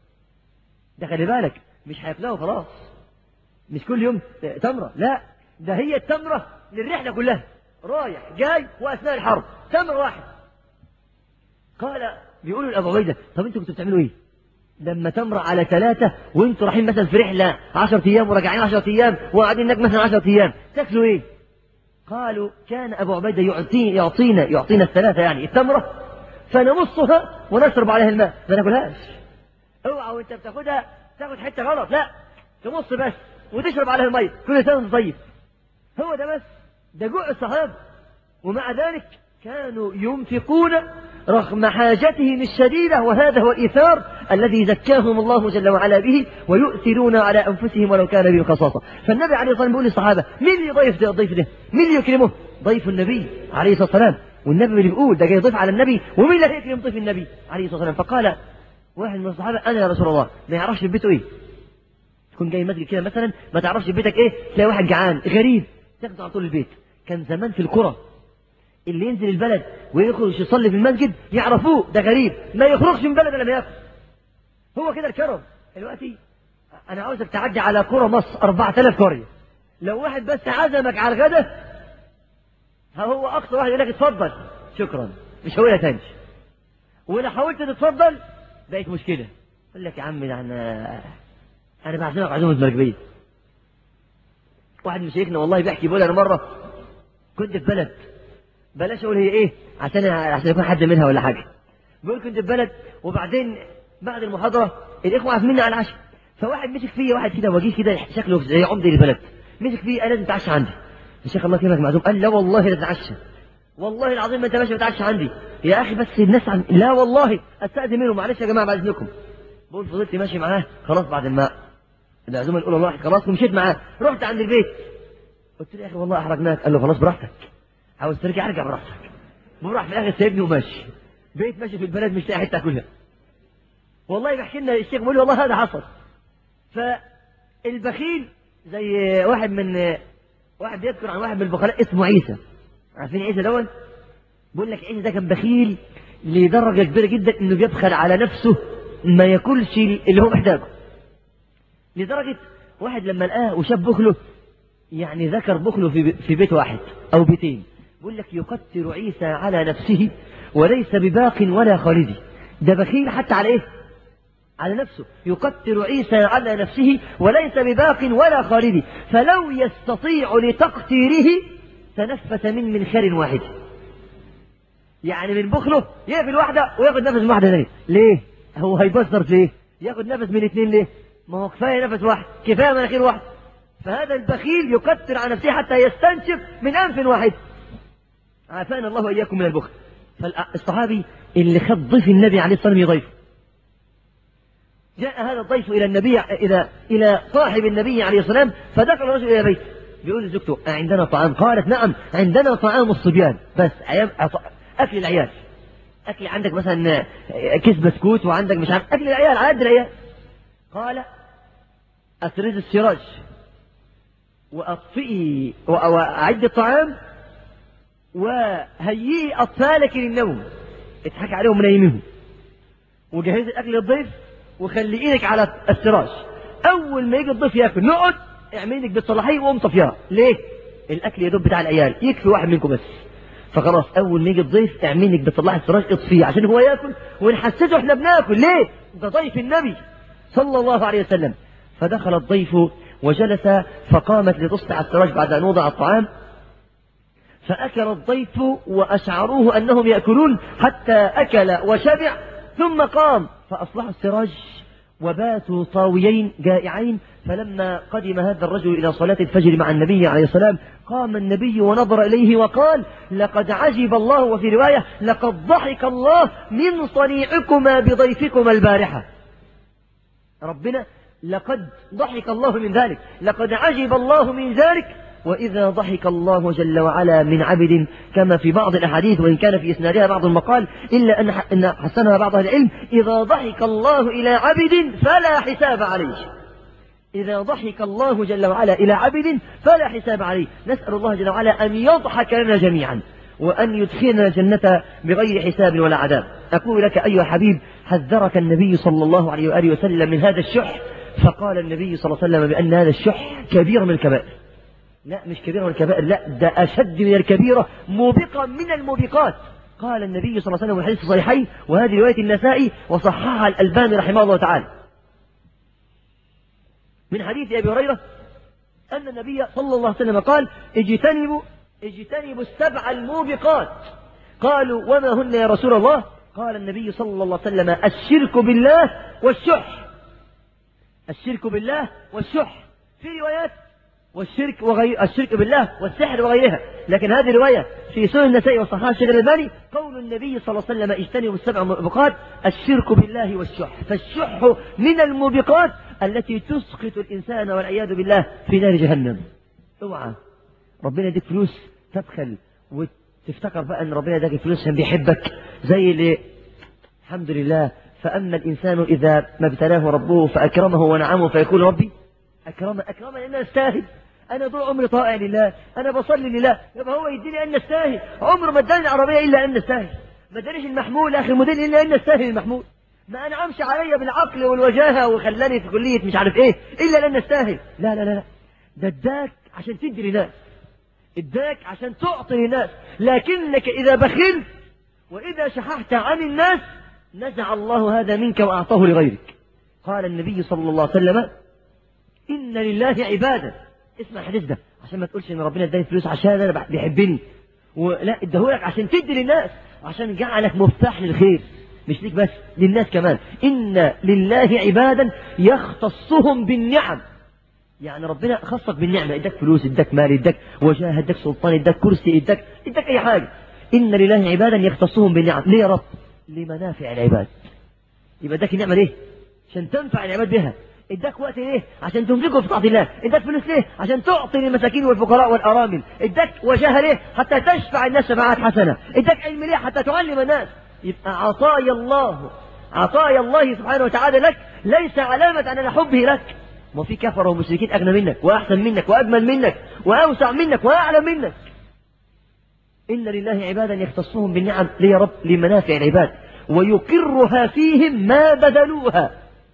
ده خلي بالك مش هياكلها خلاص، مش كل يوم تمرة، لا ده هي التمرة للرحلة كلها، رايح جاي وأثناء الحرب تمر واحد. قال بيقولوا لأبو عبيدة طب انتوا كنتوا بتعملوا ايه لما تمر على ثلاثة وانتوا رايحين مثلا في رحلة عشرة ايام وراجعين عشرة ايام وقاعدين هناك مثلا عشرة ايام، تاكلوا ايه؟ قالوا كان ابو عبيدة يعطينا يعطينا يعطينا الثلاثة يعني التمرة فنمصها ونشرب عليها الماء، ما ناكلهاش. اوعى وانت بتاخدها تاخد حتة غلط، لا تمص بس وتشرب عليها المية كل سنة وانت طيب. هو ده بس، ده جوع الصحابة. ومع ذلك كانوا ينفقون رغم حاجتهم الشديدة، وهذا هو الإيثار الذي زكاهم الله جل وعلا به، ويؤثرون على أنفسهم ولو كان بهم خصاصة. فالنبي عليه الصلاة والسلام بيقول للصحابة مين اللي يضيف ده الضيف ده؟ مين اللي يكرمه؟ ضيف النبي عليه الصلاة والسلام. والنبي اللي بيقول ده جاي ضيف على النبي، ومين اللي هيكرم ضيف النبي عليه الصلاة والسلام؟ فقال واحد من الصحابة أنا يا رسول الله، ما يعرفش في بيته إيه. تكون جاي مسجد كده مثلا ما تعرفش في بيتك إيه، تلاقي واحد جعان غريب تاخده على طول البيت. كان زمان في القرى اللي ينزل البلد ويخرج يصلي في المسجد يعرفوه ده غريب، ما يخرجش من بلد لما ياكل. هو كده الكرم. دلوقتي انا عاوزك تعدي على قرى مصر أربعة آلاف قرية، لو واحد بس عزمك على الغدا هو اقصى واحد يقول لك اتفضل شكرا، مش هقولها تاني. ولو حاولت تتفضل بقت مشكله، يقول لك يا عم ده انا انا بعزمك عزومه مركبيه. واحد من شيخنا والله بيحكي بيقول انا مره كنت في بلد، بلاش اقول هي ايه عشان عشان يكون حد منها ولا حاجه. بيقول كنت في بلد وبعدين بعد المحاضره الاخوه عازميني على العشاء، فواحد مسك فيا واحد كده وجيه كده شكله زي عمده البلد، مسك فيا قال لازم تعشى عندي. يا شيخ الله يكرمك معزوم. قال لا والله لا اتعشى، والله العظيم ما انت ماشي بتعشى عندي. يا اخي بس الناس عن... لا والله استاذن منهم، معلش يا جماعه بعد اذنكم. بقول فضلت ماشي معاه خلاص بعد ما العزومه الاولى راحت خلاص ومشيت معاه، رحت عند البيت قلت له يا اخي والله احرجناك. قال له خلاص براحتك، عاوز ترجع ارجع براحتك. بروح في الاخر سايبني وماشي، بقيت ماشي في البلد مش لاقي حته كلها. والله بيحكي لنا الشيخ بيقول لي والله هذا حصل. فالبخيل زي واحد من واحد يذكر عن واحد من البخلاء اسمه عيسى. عارفين عيسى دون؟ بقول لك عيسى ده كان بخيل لدرجه كبيره جدا انه بيبخل على نفسه ما ياكلش اللي هو محتاجه. لدرجه واحد لما لقاه وشاف بخله يعني ذكر بخله في في بيت واحد او بيتين، بقول لك يقتر عيسى على نفسه وليس بباق ولا خالدي. ده بخيل حتى على ايه؟ على نفسه. يقتر عيسى على نفسه وليس بباق ولا خالدي، فلو يستطيع لتقتيره تنفس من منخر واحد. يعني من بخله يقفل واحدة وياخد نفس من واحدة ثانية. ليه؟ هو هيبصر ليه؟ ياخد نفس من اثنين ليه؟ ما هو كفاية نفس واحد، كفاية مناخير واحد. فهذا البخيل يقتر على نفسه حتى يستنشق من أنف واحد. عافانا الله وإياكم من البخل. فالصحابي اللي خد ضيف النبي عليه الصلاة والسلام يضيفه، جاء هذا الضيف إلى النبي إلى إلى صاحب النبي عليه الصلاة والسلام، فدخل الرجل إلى بيته بيقول لزوجته عندنا طعام؟ قالت نعم عندنا طعام الصبيان، بس أكل العيال. أكل عندك مثلا كيس بسكوت وعندك مش عارف أكل العيال على قد العيال. قال أسرج السراج وأطفئي وأعد الطعام وهيئي أطفالك للنوم، اضحك عليهم منيمهم وجهز الأكل للضيف وخلي إيدك على السراج. أول ما يجي الضيف ياكل نقعد اعملك بالصلاحية وقوم طفيها. ليه؟ الأكل يدوب بتاع العيال يكفي واحد منكم بس. فخلاص أول ما يجي الضيف اعملك بتصلح السراج اطفيه عشان هو ياكل ونحسسه احنا بناكل. ليه؟ ده ضيف النبي صلى الله عليه وسلم. فدخل الضيف وجلس فقامت لتصلح السراج بعد أن وضع الطعام، فأكل الضيف وأشعروه أنهم يأكلون حتى أكل وشبع، ثم قام فأصلحوا السراج وباتوا طاويين جائعين. فلما قدم هذا الرجل إلى صلاة الفجر مع النبي عليه السلام قام النبي ونظر إليه وقال لقد عجب الله، وفي رواية لقد ضحك الله من صنيعكما بضيفكما البارحة. ربنا لقد ضحك الله من ذلك، لقد عجب الله من ذلك. وإذا ضحك الله جل وعلا من عبد كما في بعض الأحاديث وإن كان في إسنادها بعض المقال إلا أن حسنها بعض أهل العلم، إذا ضحك الله إلى عبد فلا حساب عليه. إذا ضحك الله جل وعلا إلى عبد فلا حساب عليه. نسأل الله جل وعلا أن يضحك لنا جميعا وأن يدخلنا الجنة بغير حساب ولا عذاب. أقول لك أيها حبيب حذرك النبي صلى الله عليه وآله وسلم من هذا الشح، فقال النبي صلى الله عليه وسلم بأن هذا الشح كبير من الكبائر. لا مش كبيرة من الكبائر، لا ده أشد من الكبيرة، موبقة من الموبقات. قال النبي صلى الله عليه وسلم في الحديث الصحيحين، وهذه رواية النسائي وصححها الألباني رحمه الله تعالى، من حديث أبي هريرة أن النبي صلى الله عليه وسلم قال اجتنبوا اجتنبوا السبع الموبقات. قالوا وما هن يا رسول الله؟ قال النبي صلى الله عليه وسلم الشرك بالله والشح. الشرك بالله والشح، في روايات والشرك وغير الشرك بالله والسحر وغيرها، لكن هذه رواية في سنن النسائي وصححها الشيخ الألباني قول النبي صلى الله عليه وسلم اجتنبوا السبع الموبقات الشرك بالله والشح. فالشح من الموبقات التي تسقط الإنسان والعياذ بالله في نار جهنم. اوعى ربنا يديك فلوس تبخل وتفتكر بقى ان ربنا يديك فلوس عشان بيحبك زي اللي الحمد لله. فأما الإنسان إذا ما ابتلاه ربه فأكرمه ونعمه فيقول ربي أكرمه أكرمه لأن أستاهل، أنا طول عمري طائع لله، أنا بصلي لله، يبقى هو يديني أن أستاهل. عمره ما اداني العربية إلا أن أستاهل، ما ادانيش المحمول آخر موديل إلا أن أستاهل المحمول، ما أنعمش عليا بالعقل والوجاهة وخلاني في كلية مش عارف إيه إلا أن أستاهل. لا لا لا، ده اداك عشان تدي لناس، اداك عشان تعطي لناس، لكنك إذا بخلت وإذا شححت عن الناس نزع الله هذا منك وأعطاه لغيرك. قال النبي صلى الله عليه وسلم إن لله عبادا. اسمع الحديث ده عشان ما تقولش إن ربنا اداني فلوس عشان أنا بيحبني، ولا اداهولك عشان تدي للناس، عشان جعلك مفتاح للخير مش ليك بس، للناس كمان. إن لله عبادا يختصهم بالنعم يعني ربنا خصك بالنعمة، اداك فلوس، اداك مال، اداك وجاه، اداك سلطان، اداك كرسي، اداك اداك اي حاجة. ان لله عبادا يختصهم بالنعم. ليه يا رب؟ لمنافع العباد. يبقى اداك النعمة ليه؟ عشان تنفع العباد بها. اداك وقت ليه؟ عشان تنفقه في طاعة الله. اداك فلوس ليه؟ عشان تعطي للمساكين والفقراء والارامل. اداك وجاه ليه؟ حتى تشفع الناس شفاعات حسنة. اداك علم ليه؟ حتى تعلم الناس. يبقى عطايا الله عطايا الله سبحانه وتعالى لك ليس علامة على حبه لك. ما في كفرة ومشركين أغنى منك وأحسن منك وأجمل منك وأوسع منك وأعلم منك. إن لله عبادا يختصهم بالنعم. ليه يا رب؟ لمنافع العباد، ويقرها فيهم ما بذلوها.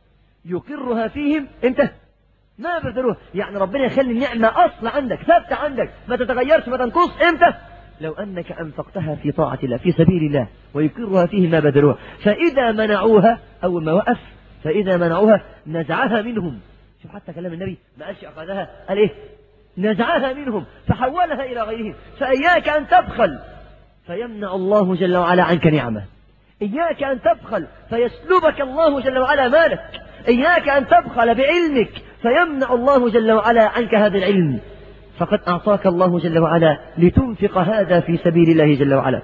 يقرها فيهم امتى؟ ما بذلوها. يعني ربنا يخلي النعمة أصل عندك، ثابتة عندك، ما تتغيرش ما تنقص. امتى؟ لو أنك أنفقتها في طاعة الله في سبيل الله، ويقرها فيه ما بذلوها. فإذا منعوها، أول ما وقف، فإذا منعوها نزعها منهم. شوف حتى كلام النبي ما قالش أخذها، قال إيه؟ نزعها منهم فحولها إلى غيرهم. فإياك أن تبخل فيمنع الله جل وعلا عنك نعمة. إياك أن تبخل فيسلبك الله جل وعلا مالك. إياك أن تبخل بعلمك فيمنع الله جل وعلا عنك هذا العلم. فقد أعطاك الله جل وعلا لتنفق هذا في سبيل الله جل وعلا.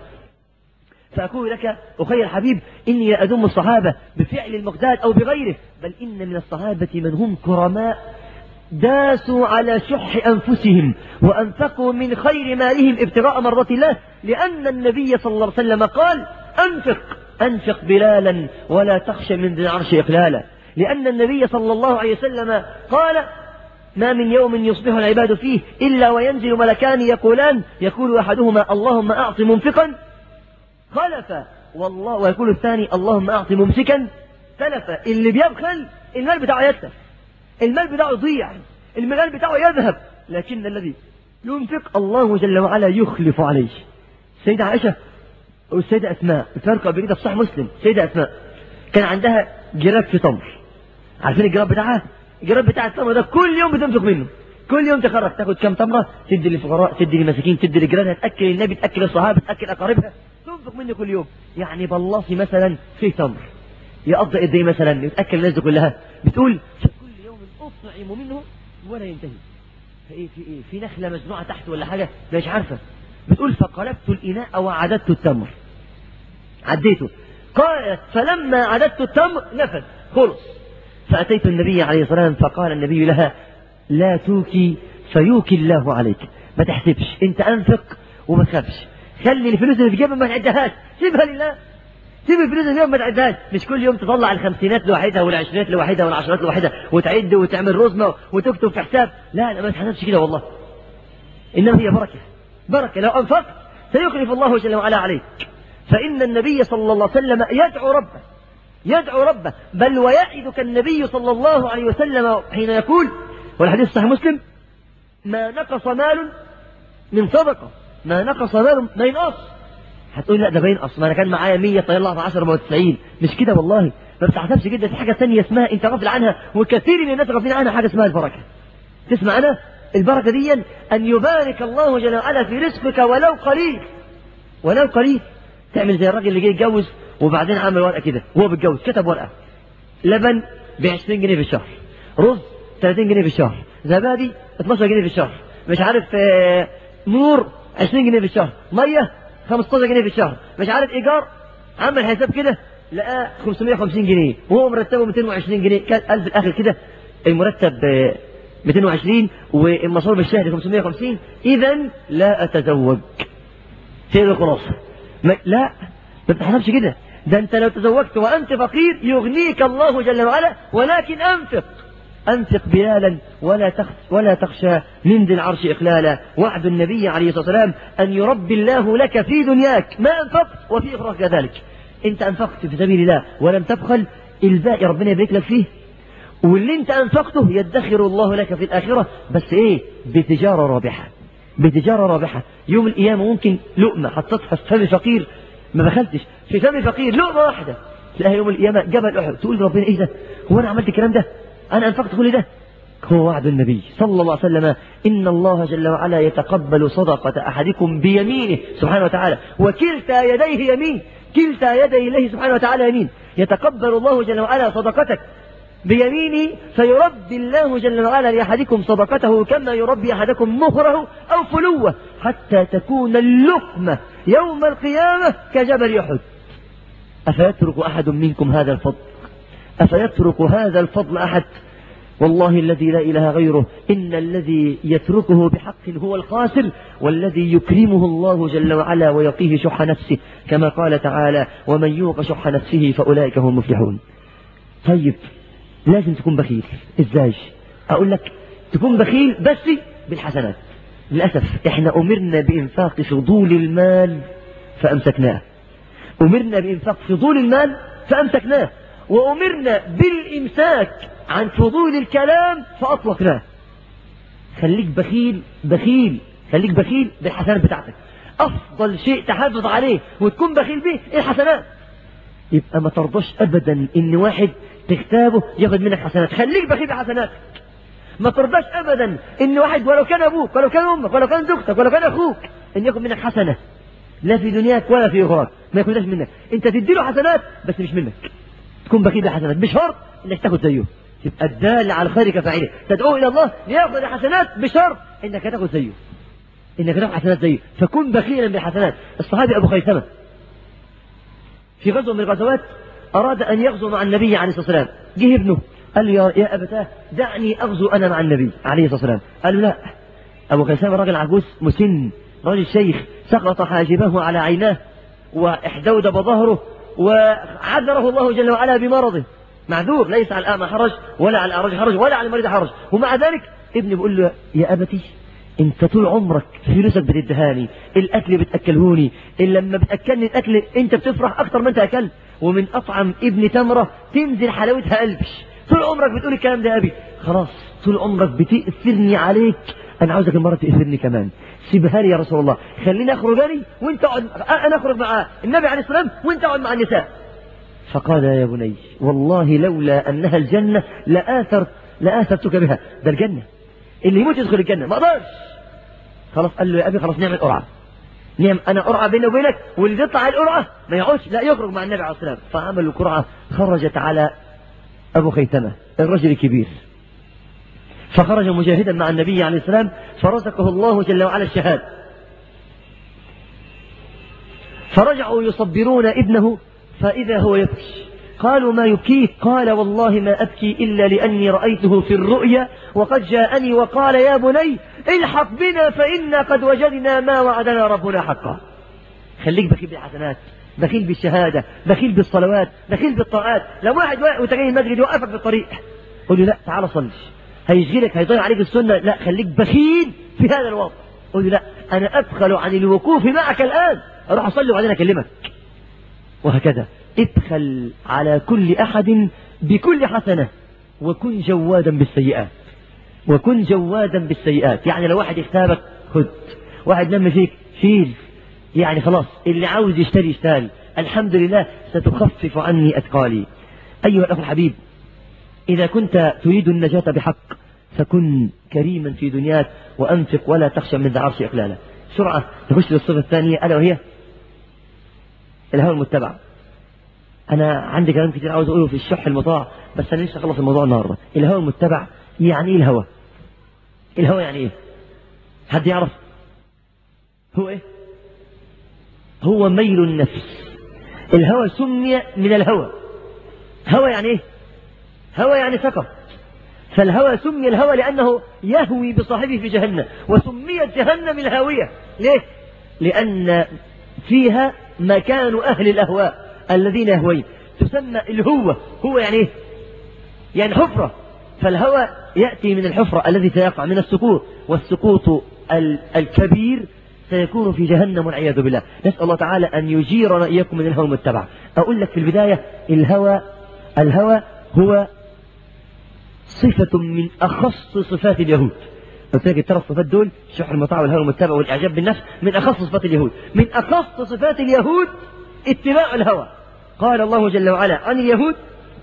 فأقول لك أخي الحبيب إني لا أذم الصحابة بفعل المقداد أو بغيره، بل إن من الصحابة من هم كرماء داسوا على شح أنفسهم وأنفقوا من خير مالهم ابتغاء مرضات الله، لأن النبي صلى الله عليه وسلم قال أنفق أنفق بلالا ولا تخشى من ذي العرش إقلالا. لأن النبي صلى الله عليه وسلم قال ما من يوم يصبح العباد فيه إلا وينزل ملكان يقولان يقول أحدهما اللهم أعط منفقا خلفا والله، ويقول الثاني اللهم أعط ممسكا تلفا. اللي بيبخل المال بتاعه يتلف، المال بتاعه يضيع، المال بتاعه يذهب، لكن الذي ينفق الله جل وعلا يخلف عليه. السيدة عائشة والسيدة أسماء الفرق قبل كده في صحيح مسلم، السيدة أسماء كان عندها جراب في تمر. عارفين الجراب بتاعها؟ الجراب بتاع التمر ده كل يوم بتنفق منه، كل يوم تخرج تاخد كم تمرة تدي للفقراء، تدي للمساكين، تدي لجيرانها، تأكل النبي، تأكل الصحابة، تأكل أقاربها، تنفق منه كل يوم. يعني بالله مثلا في تمر يقضي قد ايه مثلا يتأكل الناس دي كلها؟ بتقول كل يوم أطعم منه ولا ينتهي. فإيه في إيه؟ في نخلة مزنوعة تحت ولا حاجة مش عارفة. بتقول فقلبت الإناء وعددت التمر، عديته. قالت فلما عددت التمر نفذ خلص. فأتيت النبي عليه الصلاة والسلام فقال النبي لها لا توكي فيوكي الله عليك. ما تحسبش، انت أنفق وما تخافش، خلي الفلوس اللي في جيبك ما تعدهاش، سيبها لله، سيب الفلوس اللي ما تعدهاش. مش كل يوم تطلع الخمسينات لوحدها والعشرينات لوحدها والعشرات لوحدها وتعد وتعمل رزمة وتكتب في حساب. لا لا ما تحسبش كده والله، إنما هي بركة، بركة. لو أنفقت سيخلف الله جل وعلا عليك. فإن النبي صلى الله عليه وسلم يدعو ربه يدعو ربه بل ويعدك النبي صلى الله عليه وسلم حين يقول، والحديث صحيح مسلم، ما نقص مال من صدقة، ما نقص مال ما ينقص. هتقول لا ده بينقص، ما انا كان معايا مية طيلا في عشرة ما تسعين. مش كده والله، ما بتحسبش جدا. في حاجة ثانية اسمها انت غافل عنها، وكثير من الناس غافلين عنها، حاجة اسمها البركة. تسمع انا البركة دي ان يبارك الله جل وعلا في رزقك ولو قليل، ولو قليل. تعمل زي الراجل اللي جاي يتجوز وبعدين عمل ورقة كده وهو بيتجوز، كتب ورقة لبن ب عشرين جنيه في الشهر، رز ثلاثين جنيه في الشهر، زبادي اتناشر جنيه في الشهر، مش عارف آه نور عشرين جنيه في الشهر، مية خمستاشر جنيه في الشهر، مش عارف ايجار. عمل حساب كده لقى خمسمية وخمسين جنيه وهو مرتبه مئتين وعشرين جنيه. كان قال في الاخر كده المرتب آه مئتين وعشرين والمصروف الشهري خمسمية وخمسين، اذا لا اتزوج. سيد الخلاصة لا ما بتحسبش كده. ده انت لو تزوجت وانت فقير يغنيك الله جل وعلا، ولكن انفق انفق بلالا ولا تخش ولا تخشى من ذي العرش اقلالا. وعد النبي عليه الصلاه والسلام ان يربي الله لك في دنياك ما انفقت وفي اخراك كذلك. انت انفقت في سبيل الله ولم تبخل، الباقي ربنا يبارك لك فيه، واللي انت انفقته يدخر الله لك في الاخره، بس ايه؟ بتجاره رابحه، بتجاره رابحه. يوم القيامه ممكن لقمه حطيتها في فم فقير ما بخلتش، في فم فقير لقمه واحده تلاقيها يوم القيامه جبل احد. تقول ربنا ايه ده؟ هو انا عملت الكلام ده؟ انا انفقت كل ده؟ هو وعد النبي صلى الله عليه وسلم ان الله جل وعلا يتقبل صدقه احدكم بيمينه سبحانه وتعالى، وكلتا يديه يمين، كلتا يدي الله سبحانه وتعالى يمين. يتقبل الله جل وعلا صدقتك بيمينه فيربي الله جل وعلا لأحدكم صدقته كما يربي أحدكم مهره أو فلوه حتى تكون اللقمة يوم القيامة كجبل أحد. أفيترك أحد منكم هذا الفضل؟ أفيترك هذا الفضل أحد؟ والله الذي لا إله غيره إن الذي يتركه بحق هو الخاسر، والذي يكرمه الله جل وعلا ويقيه شح نفسه كما قال تعالى ومن يوق شح نفسه فأولئك هم المفلحون. طيب لازم تكون بخيل. إزاي؟ أقول لك تكون بخيل بس بالحسنات. للأسف إحنا أمرنا بإنفاق فضول المال فأمسكناه، أمرنا بإنفاق فضول المال فأمسكناه، وأمرنا بالإمساك عن فضول الكلام فأطلقناه. خليك بخيل بخيل خليك بخيل بالحسنات بتاعتك. أفضل شيء تحافظ عليه وتكون بخيل به الحسنات. يبقى ما ترضاش أبدا إن واحد تكتابه ياخد منك حسنات. خليك بخيل بحسنات. ما ترضاش أبدا إن واحد ولو كان أبوك ولو كان أمك ولو كان زوجتك ولو كان أخوك إن ياخد منك حسنة، لا في دنياك ولا في أخراك، ما ياخدهاش منك. أنت تديله حسنات بس مش منك. تكون بخيل بحسنات بشرط إنك تاخد زيه. يبقى الدال على الخير كفاعله. تدعو إلى الله ليأخذ الحسنات بشرط إنك تاخد زيه، إنك تاخد حسنات زيه. فكن بخيلا بالحسنات. الصحابي أبو خيثمة في غزوة من الغزوات أراد أن يغزو مع النبي عليه الصلاة والسلام. جه ابنه قال له يا, يا أبتاه دعني أغزو أنا مع النبي عليه الصلاة والسلام. قال له لا. أبو خيثمة راجل عجوز مسن، راجل شيخ، سقط حاجبه على عيناه واحدودب ظهره وعذره الله جل وعلا بمرضه، معذور، ليس على الأعمى حرج ولا على الأعرج حرج ولا على المريض حرج. ومع ذلك ابني بيقول له يا أبتي انت طول عمرك فلوسك بتدهاني، الاكل بتاكلهوني، لما بتاكلني الاكل انت بتفرح اكتر ما انت اكلت، ومن اطعم ابن تمره تنزل حلاوتها قلبش. طول عمرك بتقول الكلام ده يا ابي، خلاص طول عمرك بتاثرني عليك، انا عاوزك المره تاثرني كمان. سيبها لي يا رسول الله، خليني اخرج انا وانت اقعد، انا اخرج مع النبي عليه الصلاه والسلام وانت اقعد مع النساء. فقال يا بني والله لولا انها الجنه لاثرت لاثرتك بها. ده الجنه اللي يموت يدخل الجنه، ما اقدرش. خلاص قال له يا ابي خلاص نعمل قرعه، نعم انا قرعه بيني وبينك، واللي يطلع القرعه ما يقعدش، لا يخرج مع النبي عليه الصلاه والسلام. فعملوا قرعه خرجت على ابو خيثمه الرجل الكبير، فخرج مجاهدا مع النبي عليه السلام فرزقه الله جل وعلا الشهاده. فرجعوا يصبرون ابنه فاذا هو يبكي. قالوا ما يبكيك؟ قال والله ما أبكي إلا لأني رأيته في الرؤيا وقد جاءني وقال يا بني الحق بنا فإنا قد وجدنا ما وعدنا ربنا حقا. خليك بخيل بالحسنات، بخيل بالشهادة، بخيل بالصلوات، بخيل بالطاعات. لو واحد وانت جاي المسجد يوقفك بالطريق قول له لا تعال صلي، هيشغلك هيضيع عليك السنة، لا خليك بخيل في هذا الوقت. قول له لا أنا أبخل عن الوقوف معك الآن، أروح أصلي وبعدين أكلمك. وهكذا ابخل على كل أحد بكل حسنة، وكن جوادا بالسيئات، وكن جوادا بالسيئات. يعني لو واحد اختابك خد، واحد نم فيك شيل، يعني خلاص اللي عاوز يشتري يشتري، الحمد لله ستخفف عني أثقالي. أيها الأخ الحبيب، إذا كنت تريد النجاة بحق فكن كريما في دنياك وأنفق ولا تخشى من ذا عرش إقلالا. سرعة نخش للصفة الثانية ألا وهي الهوى المتبع. أنا عندي كلام كتير عاوز أقوله في الشح المطاع، بس أنا لسه أخلص الموضوع النهارده. الهوى المتبع يعني إيه؟ الهوى الهوى يعني إيه؟ حد يعرف؟ هو إيه؟ هو ميل النفس. الهوى سمي من الهوى. هوى يعني إيه؟ هوى يعني سقط. فالهوى سمي الهوى لأنه يهوي بصاحبه في جهنم، وسميت جهنم الهاوية. ليه؟ لأن فيها مكان أهل الأهواء الذين يهوين. تسمى الهوة. هو يعني إيه؟ يعني حفرة. فالهوى يأتي من الحفرة الذي سيقع من السقوط، والسقوط الكبير سيكون في جهنم والعياذ بالله. نسأل الله تعالى أن يجيرنا إياكم من الهوى المتبع. أقول لك في البداية الهوى الهوى هو صفة من أخص صفات اليهود. قلت لك الثلاث صفات دول، الشح المطاع والهوى المتبع والإعجاب بالنفس، من أخص صفات اليهود. من أخص صفات اليهود اتباع الهوى. قال الله جل وعلا عن اليهود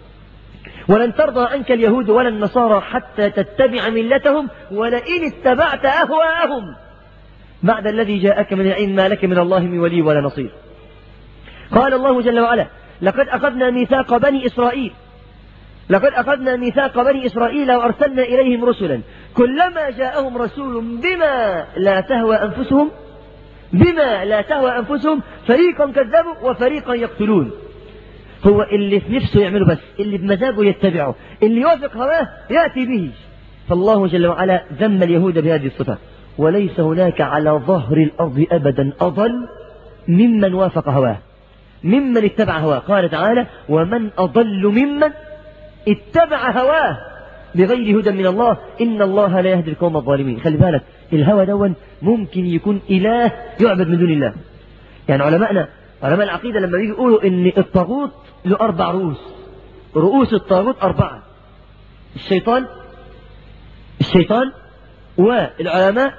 ولن ترضى عنك اليهود ولا النصارى حتى تتبع ملتهم ولئن اتبعت أهواءهم بعد الذي جاءك من العلم ما لك من الله من ولي ولا نصير. قال الله جل وعلا لقد أخذنا ميثاق بني إسرائيل لقد أخذنا ميثاق بني إسرائيل وأرسلنا إليهم رسلا كلما جاءهم رسول بما لا تهوى أنفسهم بما لا تهوى أنفسهم فريقا كذبوا وفريقا يقتلون. هو اللي في نفسه يعمله بس، اللي بمزاجه يتبعه، اللي يوافق هواه يأتي به. فالله جل وعلا ذم اليهود بهذه الصفة. وليس هناك على ظهر الأرض أبدا أضل ممن وافق هواه، ممن اتبع هواه. قال تعالى: ومن أضل ممن اتبع هواه بغير هدى من الله إن الله لا يهدي القوم الظالمين. خلي بالك، الهوى دون ممكن يكون إله يعبد من دون الله. يعني علماءنا علماء العقيدة لما بيجي يقولوا إن الطاغوت له أربع رؤوس، رؤوس الطاغوت أربعة: الشيطان الشيطان والعلماء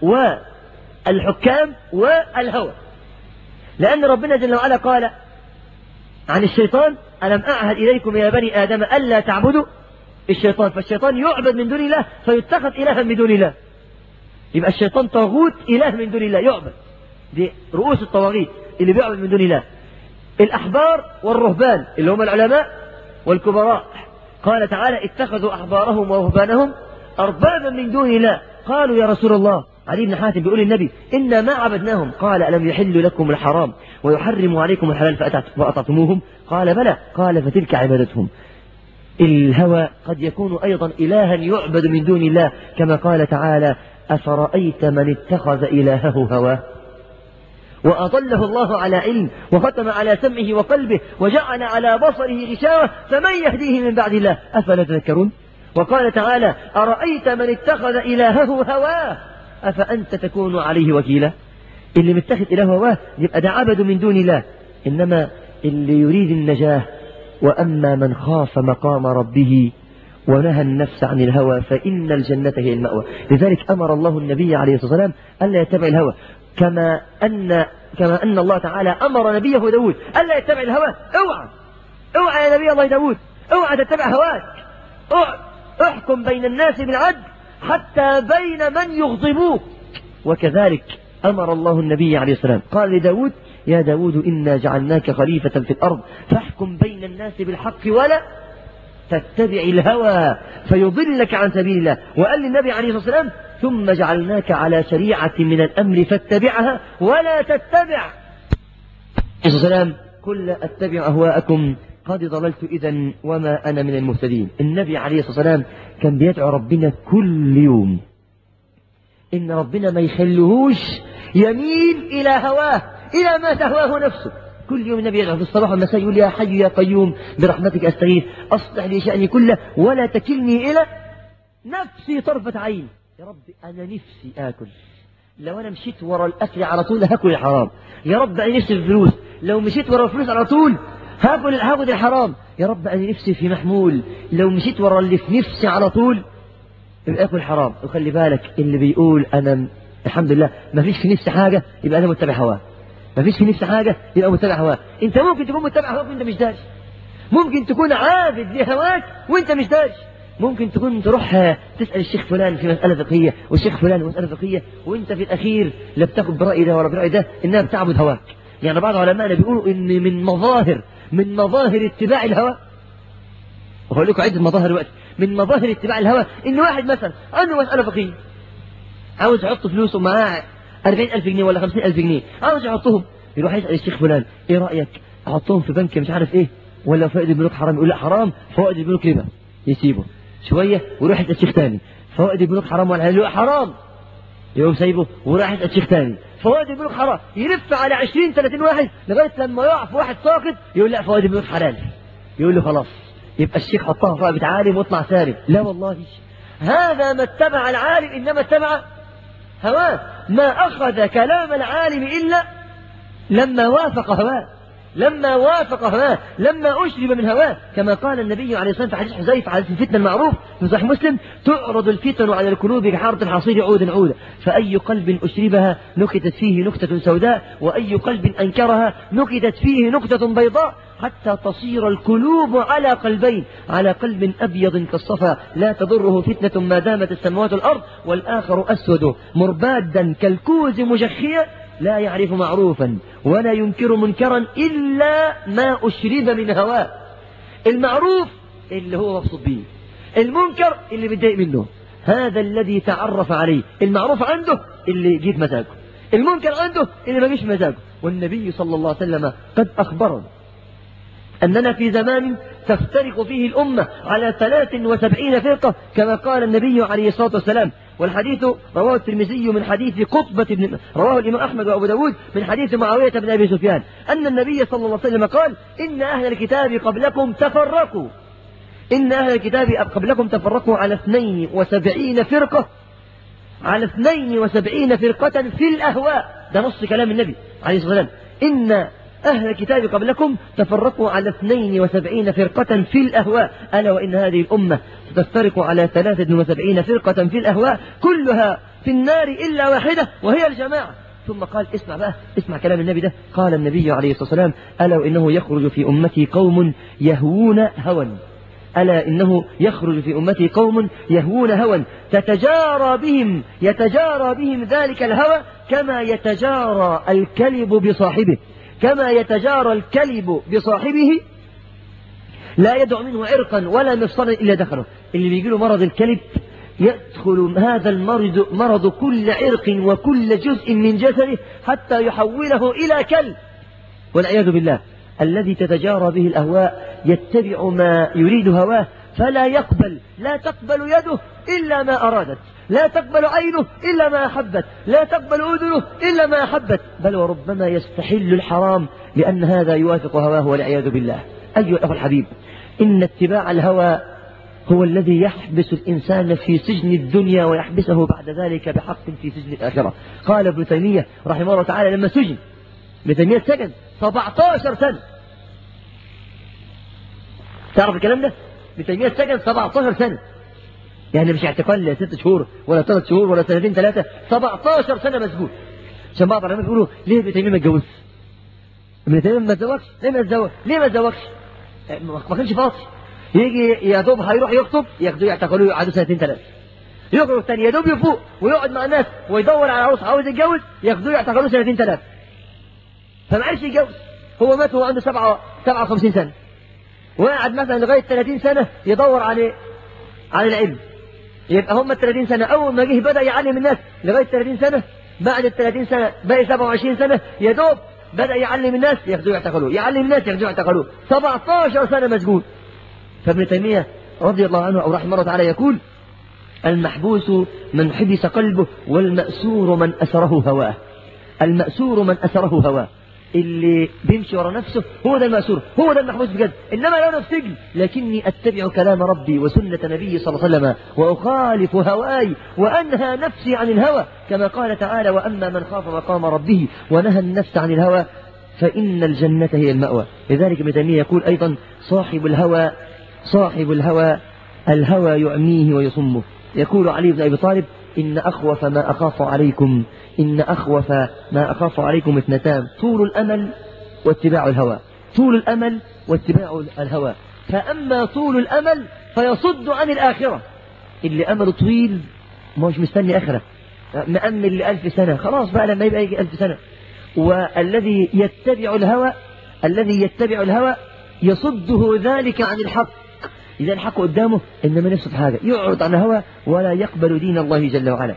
والحكام والهوى. لأن ربنا جل وعلا قال عن الشيطان: ألم أعهد إليكم يا بني آدم ألا تعبدوا الشيطان. فالشيطان يعبد من دون الله فيتخذ إلها من دون الله. يبقى الشيطان طاغوت إله من دون الله يعبد. دي رؤوس الطواغيت اللي بيعبد من دون الله. الأحبار والرهبان اللي هم العلماء والكبراء. قال تعالى: اتخذوا أحبارهم ورهبانهم أربابا من دون الله. قالوا: يا رسول الله، علي بن حاتم بيقول للنبي: إنا ما عبدناهم. قال: ألم يحل لكم الحرام ويحرم عليكم الحلال فأطعتموهم؟ قال: بلى. قال: فتلك عبادتهم. الهوى قد يكون أيضا إلها يعبد من دون الله، كما قال تعالى: أفرأيت من اتخذ إلهه هواه وأضله الله على علم وختم على سمعه وقلبه وجعل على بصره غشاوة فمن يهديه من بعد الله أفلا تذكرون. وقال تعالى: أرأيت من اتخذ إلهه هواه أفأنت تكون عليه وكيلا. اللي متخذ إله هواه يبقى ده عبد من دون الله. إنما اللي يريد النجاة: وأما من خاف مقام ربه ونهى النفس عن الهوى فإن الجنة هي المأوى. لذلك أمر الله النبي عليه الصلاة والسلام ألا يتبع الهوى، كما أن كما أن الله تعالى أمر نبيه داود ألا يتبع الهوى. اوعى اوعى يا نبي الله داود، اوعى تتبع هواك، اوعى احكم بين الناس بالعدل حتى بين من يغضبوك. وكذلك أمر الله النبي عليه السلام قال لداود: يا داود إنا جعلناك خليفة في الأرض فاحكم بين الناس بالحق ولا تتبع الهوى فيضلك عن سبيل الله. وقال للنبي عليه الصلاة والسلام: ثم جعلناك على شريعة من الأمر فاتبعها ولا تتبع عليه الصلاة والسلام قل أتبع أهواءكم قد ضللت إذا وما أنا من المهتدين. النبي عليه الصلاة والسلام كان بيدعو ربنا كل يوم إن ربنا ما يخليهوش يميل إلى هواه، إلى ما تهواه نفسه. كل يوم النبي يدعو في الصباح والمساء يقول: يا حي يا قيوم برحمتك أستغيث أصلح لي شأني كله ولا تكلني إلى نفسي طرفة عين. يا رب أنا نفسي آكل، لو أنا مشيت ورا الأكل على طول هاكل الحرام. يا رب أنا نفسي في الفلوس، لو مشيت ورا الفلوس على طول هاكل هاخد الحرام. يا رب أنا نفسي في محمول، لو مشيت ورا اللي في نفسي على طول يبقى آكل حرام. وخلي بالك اللي بيقول أنا الحمد لله ما فيش في نفسي حاجة يبقى أنا متبع هواه، ما فيش في نفسي حاجة يبقى متبع هواه. أنت ممكن تكون متبع هواك وأنت مش داري، ممكن تكون عابد لهواك وأنت مش داري، ممكن تكون تروح تسأل الشيخ فلان في مسألة فقهية والشيخ فلان في مسألة فقهية وأنت في الأخير لا بتاخد برأي ده ولا برأي ده، إنها بتعبد هواك. يعني بعض علماءنا بيقولوا إن من مظاهر من مظاهر اتباع الهوى، وهقول لكم عدة مظاهر دلوقتي من مظاهر اتباع الهوى، إن واحد مثلا عنده مسألة فقهية عاوز يحط فلوسه معاه أربعين ألف جنيه ولا خمسين ألف جنيه عاوز يحطهم، يروح يسأل الشيخ فلان: إيه رأيك أحطهم في بنك مش عارف إيه ولا فوائد البنوك حرام؟ يقول: لا حرام، فوائد البنوك ربا. يسيبه شوية ويروح يسأل الشيخ ثاني: فوائد البنوك حرام ولا لا؟ حرام. يقوم سايبه وراح يسأل الشيخ ثاني: فوائد البنوك حرام. يلف على عشرين ثلاثين واحد لغاية لما يقع في واحد ساقط يقول: لا فوائد البنوك حلال. يقول له: خلاص يبقى الشيخ حطها في رقبة عالم واطلع سالم. لا والله، هذا ما اتبع العالم إنما اتبع هواه، ما أخذ كلام العالم إلا لما وافق هواه، لما وافق هواه، لما أشرب من هواه، كما قال النبي عليه الصلاة والسلام في حديث حذيفة حديث الفتنة المعروف في صحيح مسلم: تعرض الفتن على القلوب كحارة الحصير عودا عودا، فأي قلب أشربها نكتت فيه نكتة سوداء وأي قلب أنكرها نكتت فيه نكتة بيضاء حتى تصير القلوب على قلبين، على قلب أبيض كالصفا لا تضره فتنة ما دامت السماوات والأرض، والآخر أسود مربادا كالكوز مجخيا لا يعرف معروفا ولا ينكر منكرا إلا ما أشرب من هواه. المعروف اللي هو مبسوط بيه، المنكر اللي متضايق منه. هذا الذي تعرف عليه. المعروف عنده اللي جيت مزاجه، المنكر عنده اللي ما جيش مزاجه. والنبي صلى الله عليه وسلم قد أخبرنا أننا في زمان تفترق فيه الأمة على ثلاث وسبعين فرقة كما قال النبي عليه الصلاة والسلام. والحديث رواه الترمذي من حديث قطبة بن رواه الإمام أحمد وأبو داود من حديث معاوية بن أبي سفيان أن النبي صلى الله عليه وسلم قال: إن أهل الكتاب قبلكم تفرقوا إن أهل الكتاب قبلكم تفرقوا على اثنين وسبعين فرقة على اثنين وسبعين فرقة في الأهواء. ده نص كلام النبي عليه الصلاة والسلام. إن أهل الكتاب قبلكم تفرقوا على اثنين وسبعين فرقة في الأهواء، ألا وإن هذه الأمة ستفترق على ثلاثة وسبعين فرقة في الأهواء كلها في النار إلا واحدة وهي الجماعة. ثم قال: اسمع بقى، اسمع كلام النبي ده. قال النبي عليه الصلاة والسلام: ألا وإنه يخرج في أمتي قوم يهوون هوى ألا إنه يخرج في أمتي قوم يهوون هوى تتجارى بهم يتجارى بهم ذلك الهوى كما يتجارى الكلب بصاحبه كما يتجارى الكلب بصاحبه لا يدع منه عرقا ولا مفصلا إلا دخله. اللي بيجي له مرض الكلب يدخل هذا المرض مرض كل عرق وكل جزء من جسده حتى يحوله إلى كلب والعياذ بالله. الذي تتجارى به الأهواء يتبع ما يريد هواه فلا يقبل لا تقبل يده إلا ما أرادت، لا تقبل عينه إلا ما أحبت، لا تقبل أذنه إلا ما أحبت، بل وربما يستحل الحرام لأن هذا يوافق هواه والعياذ بالله. أيها الأخ الحبيب، إن اتباع الهوى هو الذي يحبس الإنسان في سجن الدنيا ويحبسه بعد ذلك بحق في سجن الآخرة. قال ابن تيمية رحمه الله تعالى لما سجن، ابن تيمية سجن سبعة عشر سنة. تعرف الكلام ده؟ ابن تيمية سجن سبعة عشر سنة، يعني مش اعتقال ست شهور ولا ثلاث شهور ولا سنتين ثلاثة، سبعة عشر سنة مسجون. عشان بعض العلماء بيقولوا ليه ابن تيمية ما اتجوزش؟ ابن تيمية ما اتزوجش، ليه ما اتزوج؟ ليه ما اتزوجش؟ ما كانش فاضي. يجي يا دوب هيروح يخطب ياخدوه يعتقلوه يقعدوا سنتين ثلاثة. يخرج تاني يا دوب يفوق ويقعد مع الناس ويدور على عروس عاوز يتجوز ياخدوه يعتقلوه سنتين ثلاثة. فما عرفش يتجوز. هو مات وهو عنده سبعة سبعة وخمسين سنة. وقعد مثلا لغاية ثلاثين سنة يدور على على العلم. يبقى هم الثلاثين سنة أول ما جه بدأ يعلم الناس لغاية ثلاثين سنة. بعد الثلاثين سنة باقي سبعة وعشرين سنة يا دوب بدأ يعلم الناس ياخدوه يعتقلوه، يعلم الناس ياخدوه يعتقلوه. سبعة عشر سنة مسجون. فابن تيمية رضي الله عنه أو رحمه الله تعالى يقول: المحبوس من حبس قلبه والمأسور من أسره هواه. المأسور من أسره هواه، اللي بيمشي ورا نفسه هو ده المأسور، هو ده المحبوس بجد. إنما لو أنا في سجن لكني أتبع كلام ربي وسنة نبي صلى الله عليه وسلم وأخالف هواي وأنهى نفسي عن الهوى كما قال تعالى: وأما من خاف مقام ربه ونهى النفس عن الهوى فإن الجنة هي المأوى. لذلك ابن تيمية يقول أيضا: صاحب الهوى صاحب الهوى الهوى يعميه ويصمه. يقول علي بن أبي طالب: إن أخوف ما أخاف عليكم إن أخوف ما أخاف عليكم اثنتان: طول الأمل واتباع الهوى. طول الأمل واتباع الهوى. فأما طول الأمل فيصد عن الآخرة. اللي أمله طويل مش مستني آخرة، مأمل لألف سنة خلاص بقى لما يبقى يجي ألف سنة. والذي يتبع الهوى الذي يتبع الهوى يصده ذلك عن الحق. إذا الحق قدامه إنما نفسه في حاجة يعرض عن الهوى ولا يقبل دين الله جل وعلا.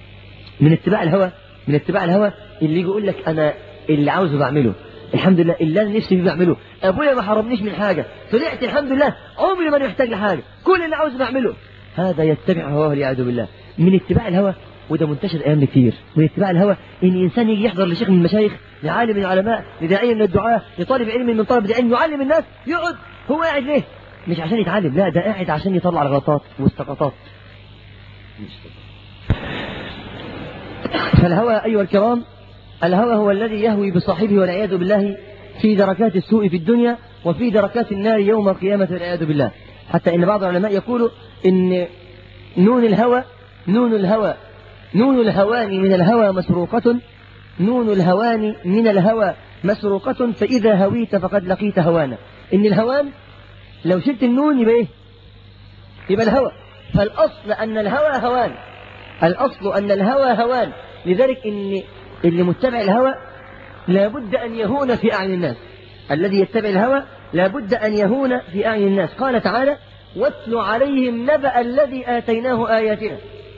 من اتباع الهوى من اتباع الهوى اللي يقول لك أنا اللي عاوزه بعمله، الحمد لله اللي أنا نفسي فيه بعمله، أبويا ما حرمنيش من حاجة، طلعت الحمد لله عمري ما محتاج لحاجة، كل اللي عاوزه بعمله. هذا يتبع هواه والعياذ بالله. من اتباع الهوى، وده منتشر أيام كتير، من اتباع الهوى إن إنسان يجي يحضر لشيخ من المشايخ، لعالم من العلماء، لداعية من الدعاة، لطالب علم من طالب العلم، يعلم الناس، يقعد هو قاعد ليه؟ مش عشان يتعلم، لا ده قاعد عشان يطلع الغلطات والسقطات. فالهوى أيها الكرام، الهوى هو الذي يهوي بصاحبه والعياذ بالله في دركات السوء في الدنيا وفي دركات النار يوم القيامة والعياذ بالله. حتى إن بعض العلماء يقولوا إن نون الهوى نون الهوى نون الهوان من الهوى مسروقة نون الهوان من الهوى مسروقة فإذا هويت فقد لقيت هوانا. إن الهوان لو شلت النون يبقى إيه؟ يبقى الهوى. فالأصل أن الهوى هوان، الأصل أن الهوى هوان. لذلك إن اللي متبع الهوى لابد أن يهون في أعين الناس، الذي يتبع الهوى لابد أن يهون في أعين الناس. قال تعالى: واتل عليهم نبأ الذي آتيناه آياتنا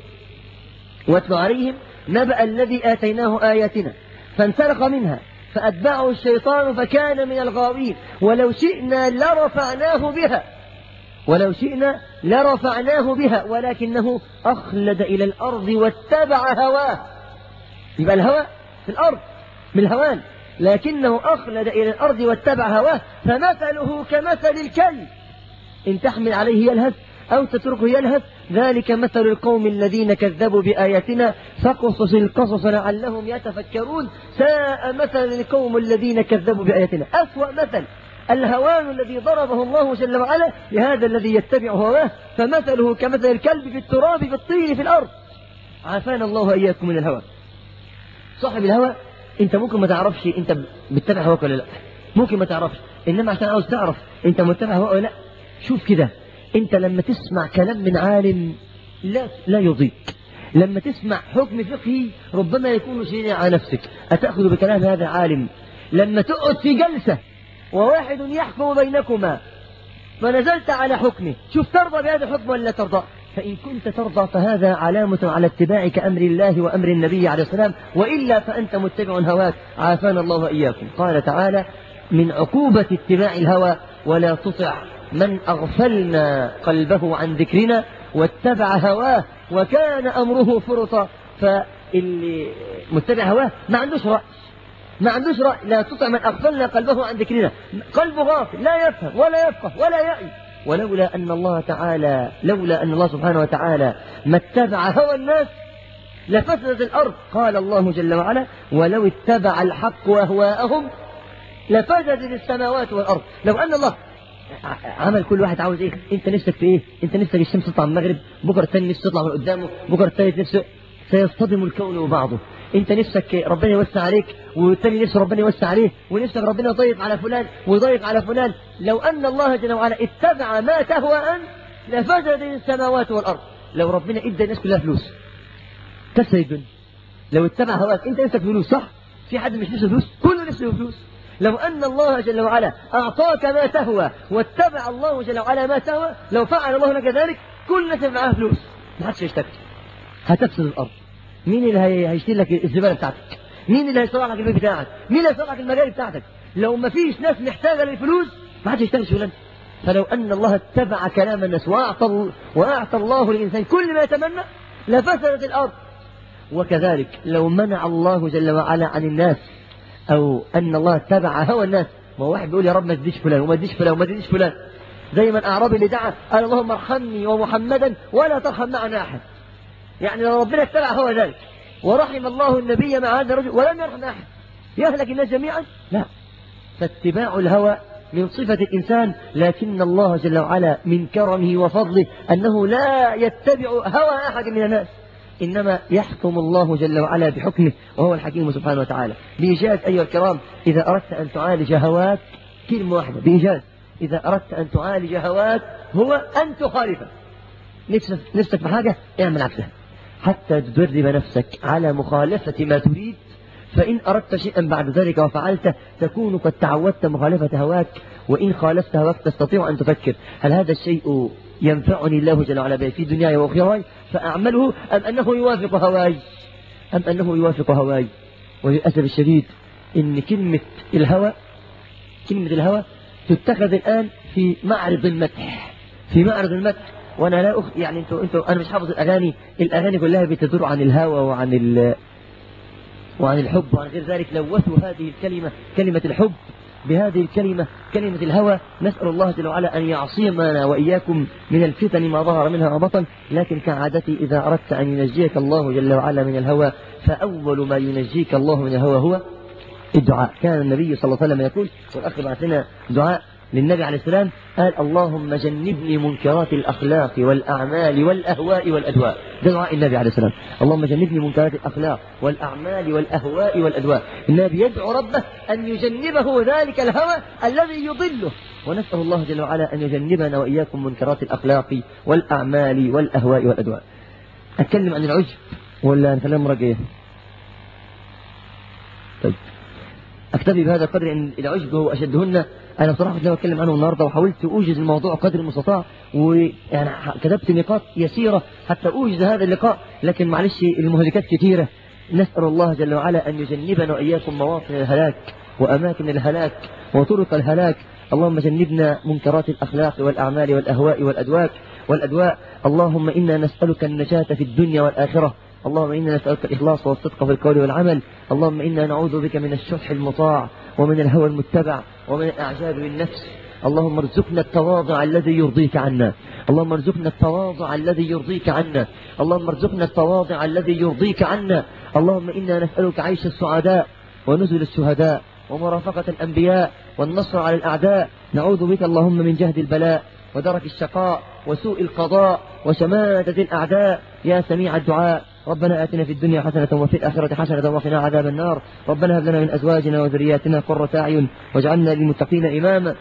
واتل عليهم نبأ الذي آتيناه آياتنا فانسلخ منها فأتبعه الشيطان فكان من الغاوين ولو شئنا لرفعناه بها ولو شئنا لرفعناه بها ولكنه أخلد إلى الأرض واتبع هواه. يبقى الهوى في الأرض من الهوان، لكنه أخلد إلى الأرض واتبع هواه فمثله كمثل الكلب إن تحمل عليه يلهث أو تتركه يلهث ذلك مثل القوم الذين كذبوا بآياتنا فقصص القصص لعلهم يتفكرون ساء مثل القوم الذين كذبوا بآياتنا. أسوأ مثل الهوان الذي ضربه الله جل وعلا لهذا الذي يتبع هواه فمثله كمثل الكلب في التراب في الطين في الأرض. عافانا الله إياكم من الهوى. صاحب الهوى انت ممكن ما تعرفش انت بتتبع هواك ولا لا، ممكن ما تعرفش، انما عشان عاوز تعرف انت متبع هواك ولا لا شوف كده، انت لما تسمع كلام من عالم لا لا يضيق، لما تسمع حكم فقهي ربما يكون شيء على نفسك أتأخذ بكلام هذا عالم، لما تقعد في جلسة وواحد يحكم بينكما فنزلت على حكمه شوف ترضى بهذا الحكم ولا ترضى، فإن كنت ترضى فهذا علامة على اتباعك أمر الله وأمر النبي عليه السلام، وإلا فأنت متبع هواك. عافانا الله وإياكم. قال تعالى من عقوبة اتباع الهوى ولا تطع من أغفلنا قلبه عن ذكرنا واتبع هواه وكان أمره فرطا. فاللي متبع هواه ما عندوش رأي، ما عندوش رأي. لا تطع من أغفلنا قلبه عن ذكرنا، قلبه غافل لا يفهم ولا يفقه ولا يعي. ولولا أن الله تعالى لولا أن الله سبحانه وتعالى ما اتبع هوى الناس لفسدت الأرض. قال الله جل وعلا ولو اتبع الحق أهواءهم لفسدت السماوات والأرض. لو أن الله عمل كل واحد عاوز ايه، انت نفسك في ايه، انت نفسك الشمس تطلع من المغرب، بكره الثاني نفسه تطلع من قدامه، بكره الثالث نفسه، سيصطدم الكون وبعضه. انت نفسك ربنا يوسع عليك والثاني نفسه ربنا يوسع عليه، ونفسك ربنا يضيق على فلان ويضيق على فلان. لو ان الله جل وعلا اتبع ما تهوى انت لفسدت السماوات والارض. لو ربنا ادى الناس كلها فلوس كسر الدنيا. لو اتبع هواك انت نفسك فلوس صح؟ في حد مش نفسه فلوس؟ كله نفسه فلوس. لو أن الله جل وعلا أعطاك ما تهوى واتبع الله جل وعلا ما تهوى، لو فعل الله لك ذلك كل الناس معاه فلوس ما حدش يشتكي، هتفسد الأرض. مين اللي هيشتري لك الزبالة بتاعتك؟ مين اللي هيصلح لك البيت بتاعك؟ مين اللي هيصلح لك المجال بتاعتك؟ لو ما فيش ناس محتاجة للفلوس ما حدش يشتغل شغلانة. فلو أن الله اتبع كلام الناس وأعطى وأعطى الله للإنسان كل ما يتمنى لفسدت الأرض. وكذلك لو منع الله جل وعلا عن الناس أو أن الله اتبع هوى الناس، ما واحد بيقول يا رب ما تديش فلان وما تديش فلان وما تديش فلان، زي ما الأعرابي اللي دعا قال اللهم ارحمني ومحمدا ولا ترحم معنا أحد. يعني لو ربنا اتبع هوى ذلك ورحم الله النبي مع هذا الرجل ولم يرحم أحد يهلك الناس جميعا؟ لا. فاتباع الهوى من صفة الإنسان، لكن الله جل وعلا من كرمه وفضله أنه لا يتبع هوى أحد من الناس، إنما يحكم الله جل وعلا بحكمه وهو الحكيم سبحانه وتعالى. بإيجاز أيها الكرام، إذا أردت أن تعالج هواك كلمة واحدة بإيجاز، إذا أردت أن تعالج هواك هو أن تخالفه. نفسك, نفسك بحاجة اعمل عكسها حتى تدرب نفسك على مخالفة ما تريد، فإن أردت شيئا بعد ذلك وفعلته تكون قد تعودت مخالفة هواك، وإن خالفت هواك تستطيع أن تفكر هل هذا الشيء ينفعني الله جل وعلا به في دنياي وأخراي فأعمله أم أنه يوافق هواي أم أنه يوافق هواي. وللأسف الشديد إن كلمة الهوى كلمة الهوى تتخذ الآن في معرض المدح، في معرض المدح. وأنا لا أخ يعني أنتوا أنتوا أنا مش حافظ الأغاني، الأغاني كلها بتدور عن الهوى وعن ال وعن الحب وعن غير ذلك. لوثوا هذه الكلمة كلمة الحب بهذه الكلمة كلمة الهوى. نسأل الله جل وعلا أن يعصمنا وإياكم من الفتن ما ظهر منها وبطن. لكن كعادتي إذا أردت أن ينجيك الله جل وعلا من الهوى فأول ما ينجيك الله من الهوى هو الدعاء. كان النبي صلى الله عليه وسلم يقول، والأخ بعث لنا دعاء للنبي عليه السلام، قال اللهم جنبني منكرات الأخلاق والأعمال والأهواء والأدواء. ده دعاء النبي عليه السلام، اللهم جنبني منكرات الأخلاق والأعمال والأهواء والأدواء. النبي يدعو ربه أن يجنبه ذلك الهوى الذي يضله، ونسأل الله جل وعلا أن يجنبنا وإياكم منكرات الأخلاق والأعمال والأهواء والأدواء. أتكلم عن العجب ولا نخليها مرة جاية؟ طيب أكتفي بهذا القدر. إن العجب هو أشدهن أنا بصراحة كنت بتكلم عنه النهاردة وحاولت أوجز الموضوع قدر المستطاع، ويعني كتبت نقاط يسيرة حتى أوجز هذا اللقاء، لكن معلش المهلكات كثيرة. نسأل الله جل وعلا أن يجنبنا وإياكم مواطن الهلاك وأماكن الهلاك وطرق الهلاك. اللهم جنبنا منكرات الأخلاق والأعمال والأهواء والأدواك والأدواء. اللهم إنا نسألك النجاة في الدنيا والآخرة. اللهم إنا نسألك الإخلاص والصدق في القول والعمل. اللهم إنا نعوذ بك من الشح المطاع ومن الهوى المتبع ومن الأعجاب بالنفس. اللهم ارزقنا التواضع الذي يرضيك عنا. اللهم ارزقنا التواضع الذي يرضيك عنا. اللهم ارزقنا التواضع الذي يرضيك عنا. اللهم إنا نسألك عيش السعداء ونزل الشهداء ومرافقة الأنبياء والنصر على الأعداء. نعوذ بك اللهم من جهد البلاء ودرك الشقاء وسوء القضاء وشماتة الأعداء. يا سميع الدعاء، ربنا آتنا في الدنيا حسنة وفي الآخرة حسنة وقنا عذاب النار. ربنا هب لنا من أزواجنا وذرياتنا قرة أعين واجعلنا للمتقين إماما.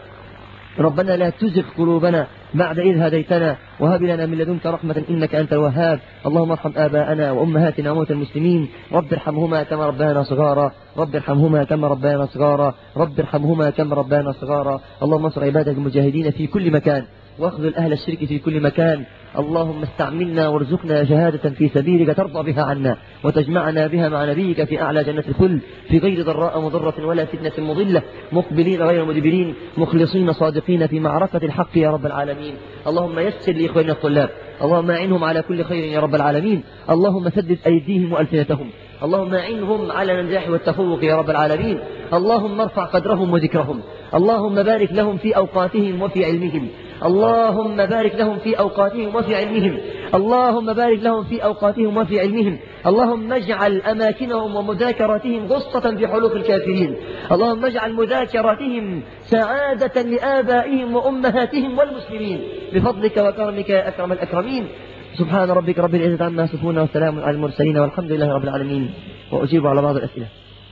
ربنا لا تزغ قلوبنا بعد إذ هديتنا وهب لنا من لدنك رحمة إنك أنت الوهاب. اللهم ارحم آباءنا وأمهاتنا وموتى المسلمين، رب ارحمهما كما ربانا صغارا، رب ارحمهما كما ربانا صغارا، رب ارحمهما كما ربانا صغارا. اللهم انصر عبادك المجاهدين في كل مكان واخذل أهل الشرك في كل مكان. اللهم استعملنا وارزقنا شهادة في سبيلك ترضى بها عنا وتجمعنا بها مع نبيك في أعلى جنة الخلد في غير ضراء مضرة ولا فتنة مضلة، مقبلين غير مدبرين، مخلصين صادقين في معركة الحق يا رب العالمين. اللهم يسر لإخواننا الطلاب، اللهم أعنهم على كل خير يا رب العالمين. اللهم سدد أيديهم وألسنتهم، اللهم أعنهم على النجاح والتفوق يا رب العالمين. اللهم ارفع قدرهم وذكرهم، اللهم بارك لهم في أوقاتهم وفي علمهم، اللهم بارك لهم في أوقاتهم وفي علمهم، اللهم بارك لهم في أوقاتهم وفي علمهم. اللهم اجعل أماكنهم ومذاكراتهم غصة في حلوق الكافرين. اللهم اجعل مذاكراتهم سعادة لآبائهم وأمهاتهم والمسلمين بفضلك وكرمك يا أكرم الأكرمين. سبحان ربك رب العزة عما يصفون وسلام على المرسلين والحمد لله رب العالمين. وأجيب على بعض الأسئلة.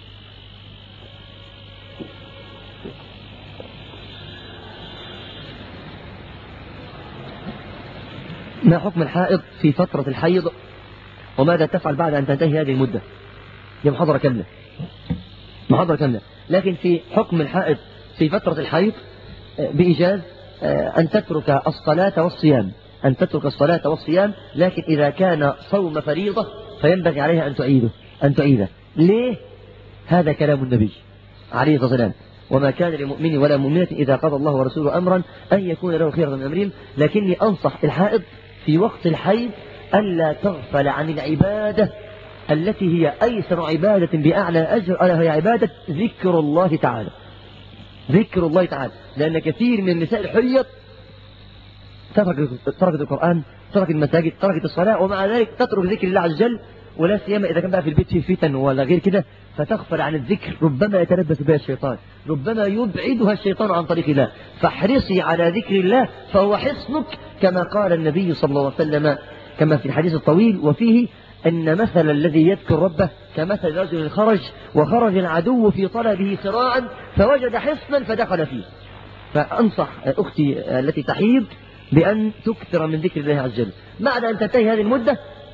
ما حكم الحائض في فترة الحيض وماذا تفعل بعد أن تنتهي هذه المدة؟ دي محاضرة كاملة محاضرة كاملة لكن في حكم الحائض في فترة الحيض بإيجاز أن تترك الصلاة والصيام أن تترك الصلاة والصيام لكن إذا كان صوم فريضة فينبغي عليها أن تعيده أن تعيده ليه؟ هذا كلام النبي عليه الصلاة والسلام: وما كان لمؤمن ولا مؤمنة إذا قضى الله ورسوله أمرا أن يكون له خيرة من أمرهم. لكني أنصح الحائض في وقت الحيض ألا تغفل عن العبادة التي هي أيسر عبادة بأعلى أجر، ألا هي عبادة ذكر الله تعالى. ذكر الله تعالى، لأن كثير من النساء الحيض تركت تركت القرآن، تركت المساجد، تركت الصلاة، ومع ذلك تترك ذكر الله عز وجل، ولا سيما إذا كان بقى في البيت في فتن ولا غير كده، فتغفل عن الذكر، ربما يتلبس بها الشيطان، ربما يبعدها الشيطان عن طريق الله. فاحرصي على ذكر الله فهو حصنك، كما قال النبي صلى الله عليه وسلم كما في الحديث الطويل وفيه: أن مثل الذي يذكر ربه كمثل رجل خرج وخرج العدو في طلبه صراعا فوجد حصنا فدخل فيه. فأنصح أختي التي تحيض بأن تكثر من ذكر الله عز وجل بعد أن تنتهي هذه المدة.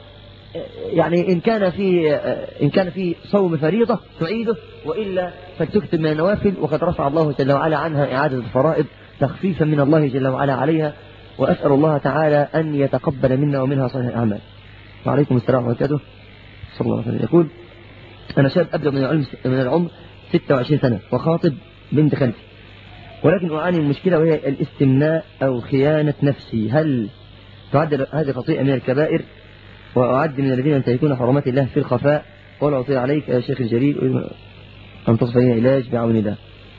يعني إن كان في إن كان في صوم فريضة تعيده، وإلا فتكتب من النوافل، وقد رفع الله جل وعلا عنها إعادة الفرائض تخفيفا من الله جل وعلا عليها. وأسأل الله تعالى أن يتقبل منا ومنها صالح الأعمال. وعليكم السلام ورحمة الله وبركاته. صلى الله عليه وسلم. يقول: أنا شاب أبدأ من العلم من العمر ستة وعشرين سنة وخاطب بنت خالتي، ولكن أعاني من مشكلة وهي الاستمناء أو خيانة نفسي. هل تعد هذه خطيئة من الكبائر؟ وأعد من الذين ينتهكون حرمات الله في الخفاء. ولا أطيع عليك يا شيخ الجليل أن تصف لي علاج بعون الله.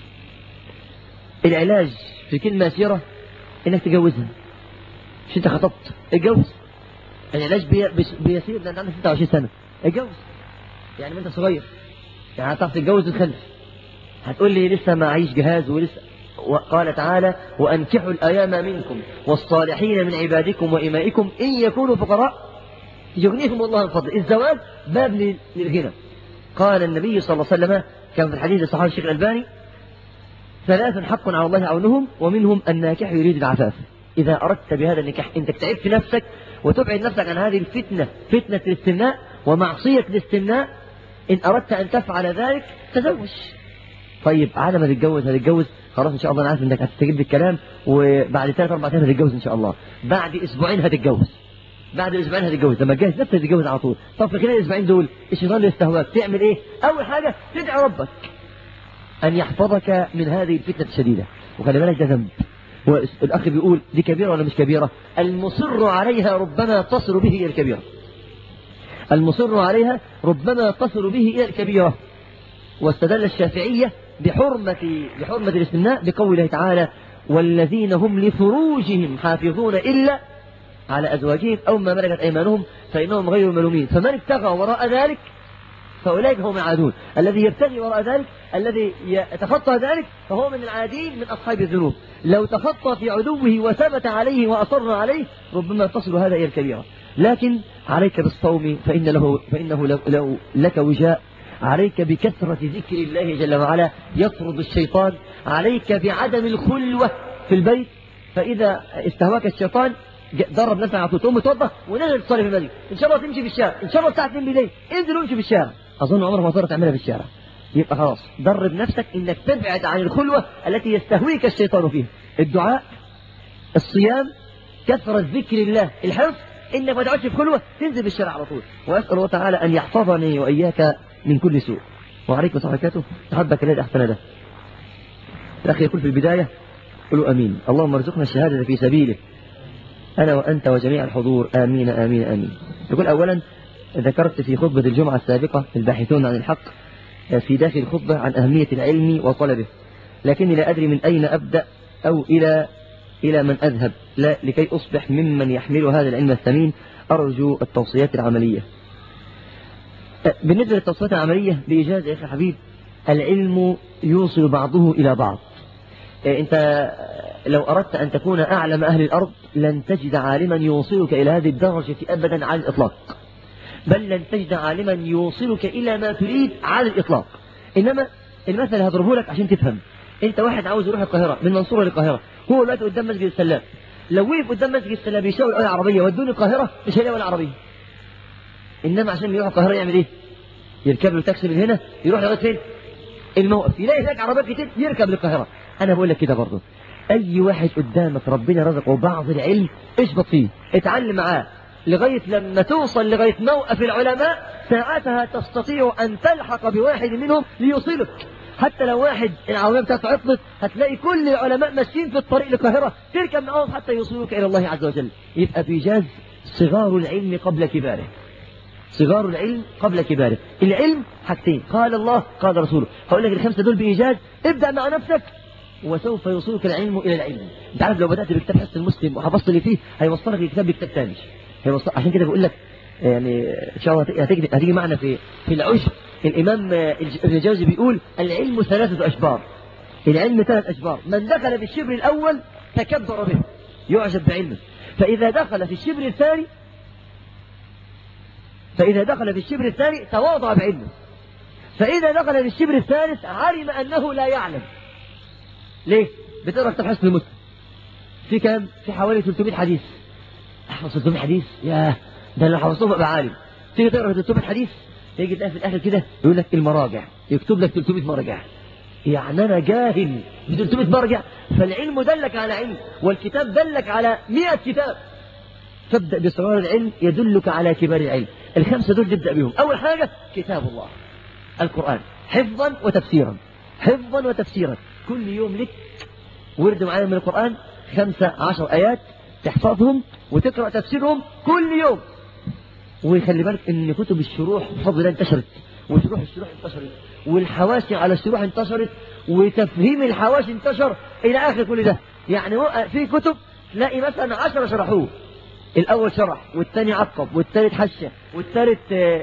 العلاج في كلمة يسيرة إنك تجوزها. مش أنت خطبت، اتجوز. العلاج بيسير لأن عندك ستة وعشرين سنة، اتجوز. يعني ما أنت صغير، يعني هتعرف تتجوز وتخلف. هتقول لي لسه ما عايش جهاز ولسه. وقال تعالى: وأنكحوا الأيام منكم والصالحين من عبادكم وإمائكم إن يكونوا فقراء يغنيهم الله من فضله. الزواج باب للغنى. قال النبي صلى الله عليه وسلم كان في الحديث الصحيح الشيخ الألباني: ثلاث حق على الله عونهم ومنهم الناكح يريد العفاف. إذا أردت بهذا النكاح أنت تعب في نفسك وتبعد نفسك عن هذه الفتنة، فتنة الاستمناء ومعصية الاستمناء، إن أردت أن تفعل ذلك تزوج. طيب على ما تتجوز هتتجوز خلاص ان شاء الله انا عارف انك هتستجيب للكلام، وبعد ثلاث اربع ايام هتتجوز ان شاء الله، بعد اسبوعين هتتجوز، بعد اسبوعين هتتجوز، لما تجهز نفسك تتجوز على طول. طب في خلال الاسبوعين دول الشيطان يستهواك تعمل ايه؟ اول حاجه تدعي ربك ان يحفظك من هذه الفتنه الشديده. وخلي بالك ده ذنب، والاخ بيقول دي كبيره ولا مش كبيره؟ المصر عليها ربما تصل به الى الكبيره، المصر عليها ربما تصل به الى الكبيره. واستدل الشافعيه بحرمه بحرمه الاستمناء بقوله تعالى: والذين هم لفروجهم حافظون الا على ازواجهم او ما ملكت ايمانهم فانهم غير ملومين، فمن ابتغى وراء ذلك فاولئك هم العادون. الذي يبتغي وراء ذلك، الذي يتخطى ذلك، فهو من العادين من اصحاب الذنوب. لو تخطى في عدوه وثبت عليه واصر عليه ربما تصل هذا الى الكبيره. لكن عليك بالصوم فان له فانه لو لو لك وجاء، عليك بكثره ذكر الله جل وعلا يطرد الشيطان، عليك بعدم الخلوه في البيت، فاذا استهواك الشيطان درب نفسك على طول، تقوم تتوضا ونزل تصلي في المسجد، ان شاء الله تمشي في الشارع، ان شاء الله الساعه اتنين بالليل انزل وامشي في الشارع. اظن عمرك ما تقدر تعملها في الشارع. يبقى خلاص درب نفسك انك تبعد عن الخلوه التي يستهويك الشيطان فيها. الدعاء، الصيام، كثرة ذكر الله، الحفظ، انك ما تقعدش في خلوه، تنزل في الشارع على طول. واسال الله تعالى ان يحفظني واياك من كل سوء. وعليكم وبركاته. تحبك الذي احسن ده. الاخ يقول في البدايه قولوا امين. اللهم ارزقنا الشهاده في سبيلك أنا وأنت وجميع الحضور، آمين آمين آمين. يقول أولا ذكرت في خطبة الجمعة السابقة الباحثون عن الحق في داخل الخطبة عن أهمية العلم وطلبه، لكني لا أدري من أين أبدأ أو إلى إلى من أذهب، لا لكي أصبح ممن يحمل هذا العلم الثمين. أرجو التوصيات العملية. بالنسبة للتوصيات العملية بإيجاز يا أخي حبيب، العلم يوصل بعضه إلى بعض. أنت لو أردت أن تكون أعلم أهل الأرض لن تجد عالما يوصلك إلى هذه الدرجة أبدا على الإطلاق، بل لن تجد عالما يوصلك إلى ما تريد على الإطلاق. إنما المثل هضربه لك عشان تفهم. أنت واحد عاوز يروح القاهرة من المنصورة للقاهرة، هو دلوقتي قدام مسجد السلام، لو وقف قدام مسجد السلام يشاور الأولى عربية ودوني القاهرة مش هيلاقي ولا عربية. إنما عشان يروح القاهرة يعمل إيه؟ يركب له تاكسي من هنا يروح لغاية فين؟ الموقف، يلاقي هناك عربيات كتير يركب للقاهرة. أنا بقول لك كده برضه، أي واحد قدامك ربنا رزقه بعض العلم اشبط فيه، اتعلم معاه لغاية لما توصل لغاية موقف العلماء، ساعتها تستطيع أن تلحق بواحد منهم ليوصلك. حتى لو واحد العربية بتاعته عطلت هتلاقي كل العلماء ماشيين في الطريق للقاهرة، تركب معهم حتى يوصلوك إلى الله عز وجل. يبقى في جاز صغار العلم قبل كباره، صغار العلم قبل كباره. العلم حاجتين، قال الله قال رسوله. هقول لك الخمسة دول بإيجاز، ابدأ مع نفسك وسوف يوصلك العلم إلى العلم. انت عارف لو بدأت بكتاب حسن المسلم وحفظت اللي فيه هيوصلك لكتاب بكتاب ثاني. هيوصل. عشان كده بقول لك يعني ان شاء الله هتيجي هتيجي معنا في في العشر. الإمام ابن الجوزي بيقول العلم ثلاثة أشبار. العلم ثلاث أشبار، من دخل في الشبر الأول تكبر به يعجب بعلمه، فإذا دخل في الشبر الثاني فإذا دخل في الشبر الثاني تواضع بعلمه، فإذا دخل في الشبر الثالث علم أنه لا يعلم. ليه؟ بتقرأ كتاب حسن المسلم في كام؟ في حوالي ثلاثمائة حديث. احفظ ثلاثمائة حديث، ياه ده اللي حفظتهم بقى عالم. تيجي تقرأ ثلاثمائة حديث تيجي تلاقي في الآخر كده يقول لك المراجع، يكتب لك ثلاثمائة مرجع. يعني أنا جاهل ب ثلاثمائة مرجع؟ فالعلم دلك على علم، والكتاب دلك على مئة كتاب. فابدأ بصغار العلم يدلك على كبار العلم. الخمسة دول تبدأ بهم. أول حاجة كتاب الله القرآن، حفظا وتفسيرا، حفظا وتفسيرا. كل يوم لك ورد معين من القرآن خمسة عشر آيات تحفظهم وتقرأ تفسيرهم كل يوم. ويخلي بالك ان كتب الشروح بفضل الله انتشرت، وشروح الشروح انتشرت، والحواشي على الشروح انتشرت، وتفهيم الحواشي انتشر إلى آخر كل ده. يعني في كتب تلاقي مثلا عشرة شرحوه، الأول شرح والثاني عقب والثالث حشة والثالث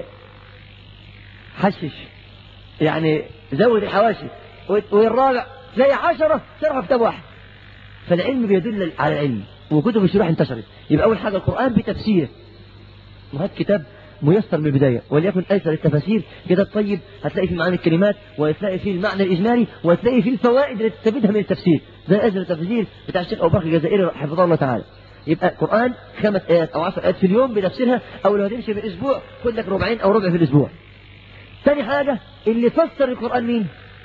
حشش، يعني زود الحواشي، والرابع تلاقي عشرة شرحوا كتاب واحد. فالعلم بيدل على العلم، وكتب الشروح انتشرت. يبقى أول حاجة القرآن بتفسيره، وهذا كتاب ميسر من البداية، وليكن أيسر التفاسير كتاب طيب، هتلاقي فيه معاني الكلمات، وهتلاقي فيه المعنى الإجمالي، وهتلاقي فيه الفوائد اللي تستفيدها من التفسير، زي أجر التفسير بتاع الشيخ أبو بكر الجزائري حفظه الله تعالى. يبقى القرآن خمس آيات أو عشر آيات في اليوم بنفسها، أو لو هتمشي بالأسبوع خد لك ربعين أو ربع في الأسبوع. ثاني حاجة اللي فسر القرآن مين؟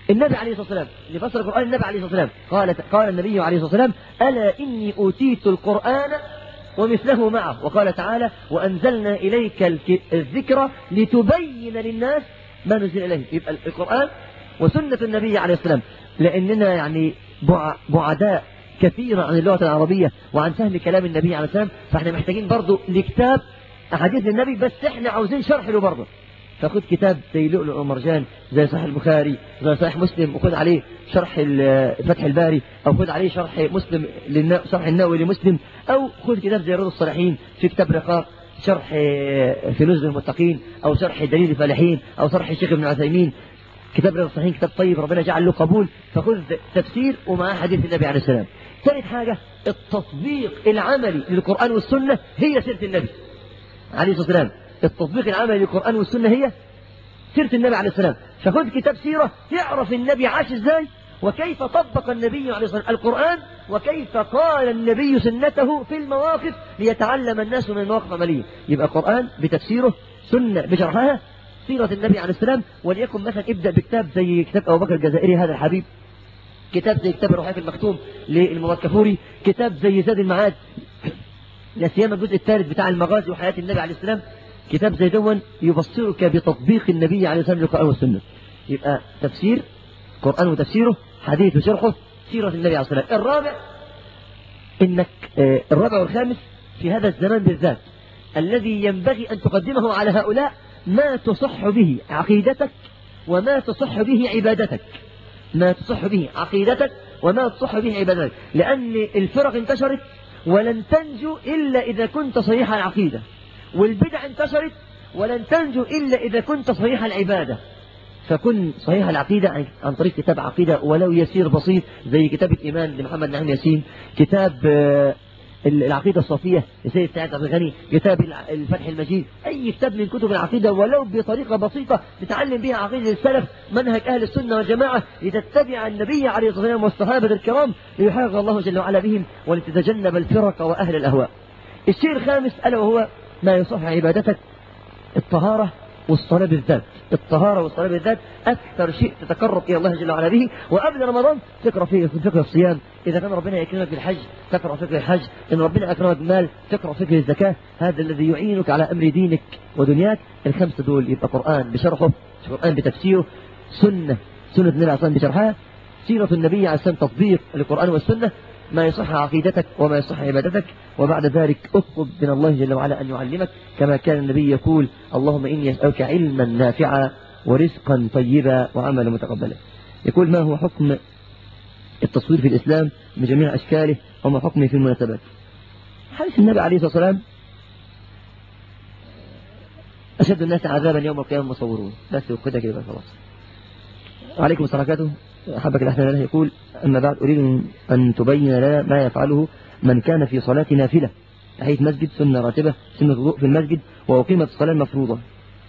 النبي عليه الصلاة والسلام اللي فسر القرآن النبي عليه الصلاة والسلام قال قال النبي عليه الصلاة والسلام: ألا إني أوتيت القرآن ومثله معه. وقال تعالى: وأنزلنا إليك الذكر لتبين للناس ما نزل إليه. يبقى القرآن وسنة النبي عليه الصلاة والسلام، لأننا يعني بعداء كثيرا عن اللغة العربية وعن فهم كلام النبي عليه الصلاة والسلام، فاحنا محتاجين برضو لكتاب أحاديث النبي، بس احنا عاوزين شرح له برضه. فخد كتاب زي لؤلؤ ومرجان، زي صحيح البخاري، زي صحيح مسلم، وخد عليه شرح فتح الباري، او خد عليه شرح مسلم شرح النووي لمسلم، او خد كتاب زي رياض الصالحين، في كتاب رقاق شرح في نزل المتقين، او شرح دليل الفالحين، او شرح الشيخ ابن عثيمين. كتاب رياض الصالحين كتاب طيب ربنا جعل له قبول، فخذ تفسير ومعاه حديث النبي عليه السلام. ثالث حاجة التطبيق العملي للقرآن والسنة هي سيرة النبي عليه الصلاة والسلام. التطبيق العملي للقرآن والسنة هي سيرة النبي عليه السلام. فخذ كتاب سيرة تعرف النبي عاش ازاي، وكيف طبق النبي عليه الصلاة والسلام القرآن، وكيف قال النبي سنته في المواقف ليتعلم الناس من المواقف عملية. يبقى قرآن بتفسيره، سنة بشرحها، سيرة النبي عليه السلام. وليكن مثلا ابدأ بكتاب زي كتاب أبو بكر الجزائري هذا الحبيب، كتاب زي كتاب الرحيق المختوم للمراد كفوري، كتاب زي زاد المعاد لا سيما الجزء الثالث بتاع المغازي وحياة النبي عليه السلام. كتاب زي دون يبصرك بتطبيق النبي عليه السلام للقرآن والسنة. يبقى تفسير قرآن وتفسيره، حديث وشرحه، سيرة النبي عليه السلام. الرابع انك آه الرابع والخامس في هذا الزمان بالذات الذي ينبغي ان تقدمه على هؤلاء ما تصح به عقيدتك وما تصح به عبادتك. ما تصح به عقيدتك وما تصح به عبادتك، لأن الفرق انتشرت ولن تنجو إلا إذا كنت صحيح العقيدة، والبدع انتشرت ولن تنجو إلا إذا كنت صحيح العبادة. فكن صحيح العقيدة عن طريق كتاب عقيدة ولو يسير بسيط زي كتاب الإيمان لمحمد نعيم ياسين، كتاب العقيدة الصافية لسيد سعيد عبد الغني، كتاب الفتح المجيد، أي كتاب من كتب العقيدة ولو بطريقة بسيطة تتعلم بها عقيدة السلف، منهج أهل السنة والجماعة، لتتبع النبي عليه الصلاة والسلام والصحابة الكرام ليحقق الله جل وعلا بهم، ولتتجنب الفرق وأهل الأهواء. الشيء الخامس ألا وهو ما يصح عبادتك الطهارة والصلاة بالذات. الطهارة والصلاة بالذات أكثر شيء تتقرب إلى الله جل وعلا به. وقبل رمضان تقرأ فيه فقه الصيام، إذا كان ربنا يكرمك بالحج تقرأ فقه الحج، إن ربنا أكرمك بالمال تقرأ فقه الزكاة، هذا الذي يعينك على أمر دينك ودنياك. الخمسة دول يبقى قرآن بشرحه، قرآن بتفسيره، سنة سنة النبي عليه الصلاة والسلام بشرحها، سيرة النبي عليه الصلاة والسلام تطبيق القرآن والسنة، ما يصح عقيدتك وما يصح عبادتك. وبعد ذلك اطلب من الله جل وعلا أن يعلمك، كما كان النبي يقول: اللهم إني أسألك علما نافعا ورزقا طيبا وعملا متقبلا. يقول: ما هو حكم التصوير في الإسلام بجميع أشكاله وما حكمه في المناسبات؟ حديث النبي عليه الصلاة والسلام: أشد الناس عذابا يوم القيامة مصورون. بس وكده كده خلاص. وعليكم السلام عليكم. أحبك الأحسن له يقول: أما بعد أريد أن تبين لنا ما يفعله من كان في صلاة نافلة تحية مسجد، سنة راتبة، سنة وضوء في المسجد، وأقيمت الصلاة المفروضة.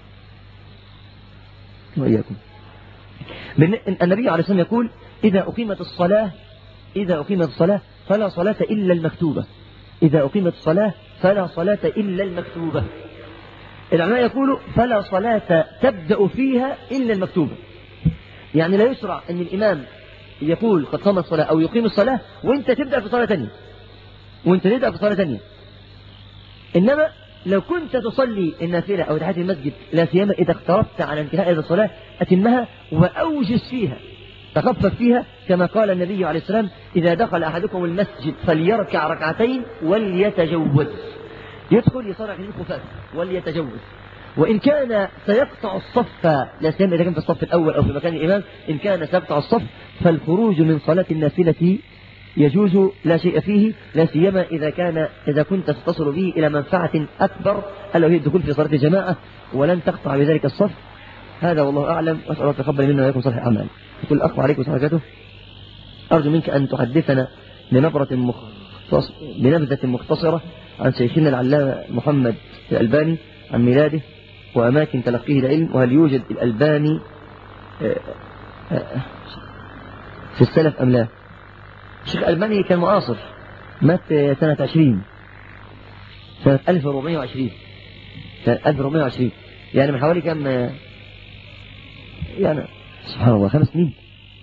وإياكم. النبي عليه الصلاة يقول: إذا أقيمت الصلاة إذا أقيمت الصلاة فلا صلاة إلا المكتوبة. إذا أقيمت الصلاة فلا صلاة إلا المكتوبة. العلماء يقولوا: فلا صلاة تبدأ فيها إلا المكتوبة. يعني لا يشرع أن الإمام يقول قد قام الصلاة أو يقيم الصلاة وأنت تبدأ في صلاة ثانية وأنت تبدأ في صلاة ثانية. إنما لو كنت تصلي النافلة أو تحية المسجد، لا سيما إذا اقتربت على انتهاء هذه الصلاة، أتمها وأوجز فيها، تخفف فيها، كما قال النبي عليه السلام: إذا دخل أحدكم المسجد فليركع ركعتين وليتجوز. يدخل يصلي ركعتين خفاف وليتجوز. وإن كان سيقطع الصف، لا سيما إذا كان في الصف الأول أو في مكان الإمام، إن كان سيقطع الصف فالخروج من صلاة النافلة يجوز لا شيء فيه، لا سيما إذا كان إذا كنت تصل به إلى منفعة أكبر ألا وهي الدخول في صلاة الجماعة ولن تقطع بذلك الصف. هذا والله أعلم، وأسأل الله تقبل منا وإياكم صالح الأعمال. يقول الأخ عليكم وبركاته: أرجو منك أن تحدثنا بنبرة مختص... بنبذة مختصرة عن شيخنا العلامة محمد الألباني، عن ميلاده وأماكن تلقيه العلم، وهل يوجد الألباني في السلف أم لا؟ الشيخ الألباني كان معاصر، مات سنة عشرين سنة ألف وأربعمائة وعشرين سنة ألف وأربعمائة وعشرين، يعني من حوالي كم، يعني سبحان الله خمس سنين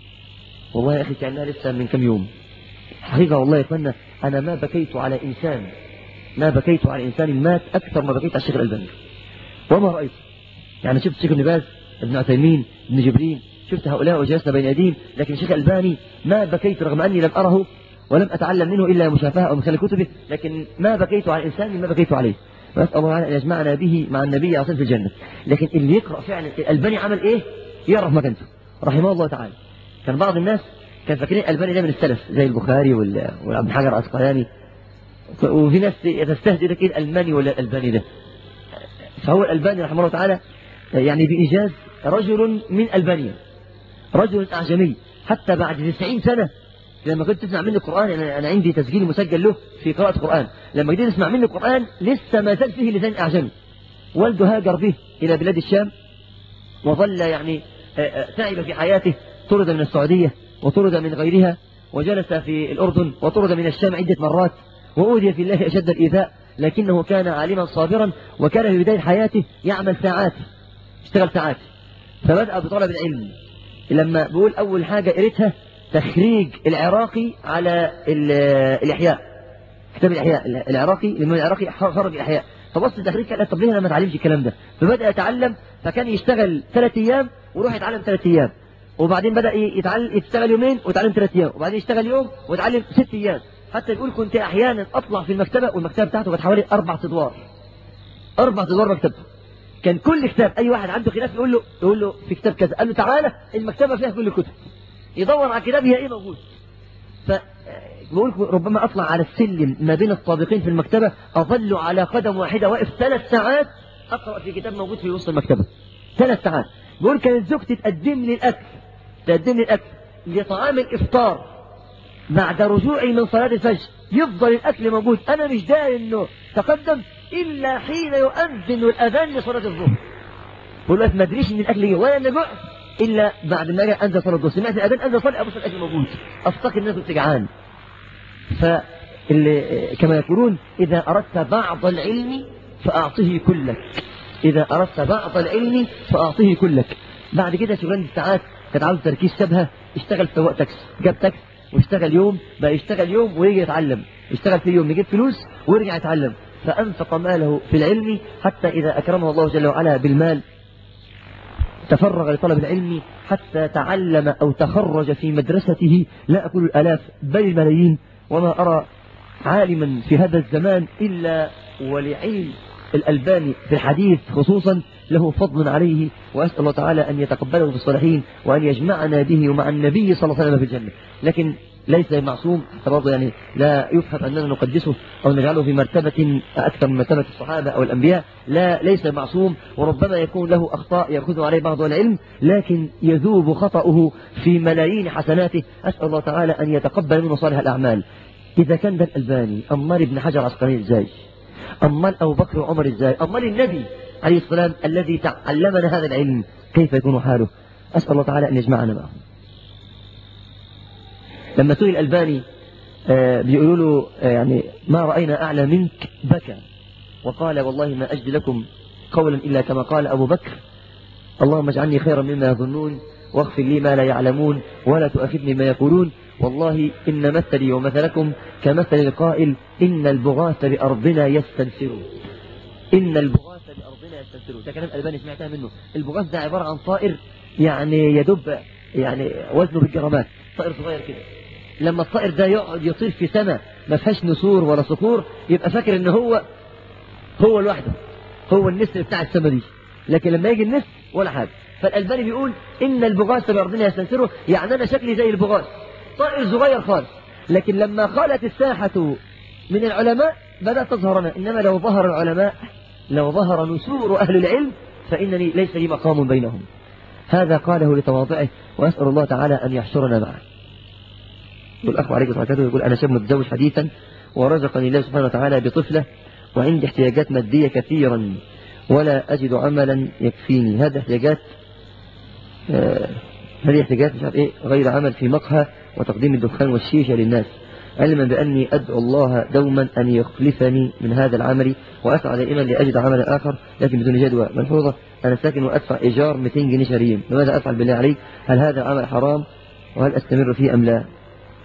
والله يا أخي كأنها لسه من كم يوم. حقيقة والله يا إخوانا أنا ما بكيت على إنسان ما بكيت على إنسان مات أكثر ما بكيت على الشيخ الألباني وما رأيت. يعني شفت الشيخ ابن باز، ابن عثيمين، ابن جبرين، شفت هؤلاء وجلسنا بين يديهم، لكن الشيخ الألباني ما بكيت رغم أني لم أره ولم أتعلم منه إلا مشافهة أو من خلال كتبه، لكن ما بكيت على إنسان ما بكيت عليه. نسأل الله تعالى أن يجمعنا به مع النبي عليه في الجنة. لكن اللي يقرأ فعلا الألباني عمل إيه يعرف مكانته رحمه الله تعالى. كان بعض الناس كان فاكرين الألباني ده من السلف زي البخاري والعبد الحجر العسقلاني، وفي ناس تستهزئ لك إيه الألماني ولا الألباني ده. فهو الألباني رحمه الله تعالى يعني بإيجاز رجل من ألبانيا، رجل أعجمي، حتى بعد تسعين سنة لما كنت تسمع مني القرآن، أنا, أنا عندي تسجيل مسجل له في قراءة القرآن، لما كنت تسمع مني القرآن لسه ما زال فيه لسان أعجمي. والده هاجر به إلى بلاد الشام وظل يعني تعب في حياته، طرد من السعودية وطرد من غيرها، وجلس في الأردن وطرد من الشام عدة مرات، وأوذي في الله أشد الإيذاء، لكنه كان عالما صابرا، وكان في بداية حياته يعمل ساعات، اشتغل ساعات. فبدأ بطلب العلم. لما بقول أول حاجة قريتها تخريج العراقي على الإحياء، كتاب الإحياء العراقي لما العراقي خرج الإحياء، فبص التخريج قال طب ليه أنا ما اتعلمش الكلام ده؟ فبدأ يتعلم، فكان يشتغل ثلاث أيام ويروح يتعلم ثلاث أيام، وبعدين بدأ يتعلم يشتغل يومين ويتعلم ثلاث أيام، وبعدين يشتغل يوم ويتعلم ست أيام، حتى يقول كنت أحيانا أطلع في المكتبة والمكتبة بتاعته كانت حوالي أربع أدوار، أربع أدوار مكتبته. كان كل كتاب أي واحد عنده خلاف يقول له يقول له في كتاب كذا، قال له تعالى المكتبة فيها كل الكتب، يدور على كتاب هي إيه موجود. فبقول ربما أطلع على السلم ما بين الطابقين في المكتبة أظل على قدم واحدة واقف ثلاث ساعات أقرأ في كتاب موجود في وسط المكتبة ثلاث ساعات. بقول كانت زوجتي تقدم لي الأكل تقدم لي الأكل لطعام الإفطار بعد رجوعي من صلاة الفجر، يفضل الأكل موجود، أنا مش داري إنه تقدم إلا حين يؤذن الأذان لصلاة الظهر. بقول له ما أدريش إن الأكل جه ولا نجوع إلا بعد ما جاء أنزل صلاة الظهر، سمعت الأذان أنزل صلاة أبص الأكل موجود، أفتكر الناس بتجعان. فكما يقولون إذا أردت بعض العلم فأعطه كلك، إذا أردت بعض العلم فأعطه كلك. بعد كده شغلانة الساعات كانت عاوز تركيز سابها، اشتغل سواق تاكسي، جاب تاكسي واشتغل يوم، بقى يشتغل يوم ويجي يتعلم، يشتغل في يوم يجيب فلوس ويرجع يتعلم. فأنفق ماله في العلم حتى إذا أكرمه الله جل وعلا بالمال تفرغ لطلب العلم حتى تعلم أو تخرج في مدرسته لا أقول الآلاف بل الملايين. وما أرى عالما في هذا الزمان إلا ولعلم الألباني في الحديث خصوصا له فضل عليه، وأسأل الله تعالى أن يتقبله في الصالحين وأن يجمعنا به ومع النبي صلى الله عليه وسلم في الجنة. لكن ليس معصوم برضه، يعني لا يفهم أننا نقدسه أو نجعله في مرتبة أكثر من مرتبة الصحابة أو الأنبياء، لا ليس معصوم، وربما يكون له أخطاء يأخذ عليه بعض العلم، لكن يذوب خطأه في ملايين حسناته. أسأل الله تعالى أن يتقبل منه صالح الأعمال. إذا كان ده الألباني، أمال ابن حجر العسقلاني إزاي؟ أمال أبو بكر وعمر إزاي؟ أمال النبي عليه السلام الذي تعلمنا هذا العلم كيف يكون حاله؟ أسأل الله تعالى أن يجمعنا معه. لما سئل الألباني آه بيقولوا له آه يعني ما رأينا أعلى منك، بكى وقال والله ما أجد لكم قولا إلا كما قال أبو بكر، اللهم اجعلني خيرا مما يظنون واغفر لي ما لا يعلمون ولا تؤاخذني ما يقولون، والله إن مثلي ومثلكم كمثل القائل إن البغاث بأرضنا يستنسرون، إن البغاث بأرضنا يستنسرون. ده كلام الألباني سمعتها منه. البغاث ده عبارة عن طائر يعني يدب يعني وزنه بالجرامات، طائر صغير كده. لما الطائر ده يقعد يطير في سماء ما فيهاش نسور ولا صخور يبقى فاكر ان هو هو لوحده، هو النسر بتاع السماء دي، لكن لما يجي النسر ولا حاجه. فالألباني بيقول إن البغاث بأرضنا يستنسره، يعني أنا شكلي زي البغاث، طائر صغير خالص، لكن لما خالت الساحة من العلماء بدأت تظهر أنا. إنما لو ظهر العلماء، لو ظهر نسور أهل العلم فإنني ليس لي مقام بينهم. هذا قاله لتواضعه، وأسأل الله تعالى أن يحشرنا معه. الأخ عليك الصلاة يقول أنا شاب متزوج حديثا ورزقني الله سبحانه وتعالى بطفلة وعندي احتياجات مادية كثيرا ولا أجد عملا يكفيني. هذه احتياجات آه هذه احتياجات مش عارف إيه غير عمل في مقهى وتقديم الدخان والشيشة للناس، علما بأني أدعو الله دوما أن يخلفني من هذا العمل وأسعى دائما لأجد عملا آخر لكن بدون جدوى ملحوظة. أنا ساكن وأدفع إيجار مئتين جنيه شهريا، لماذا أفعل بالله عليك؟ هل هذا عمل حرام وهل أستمر فيه أم لا؟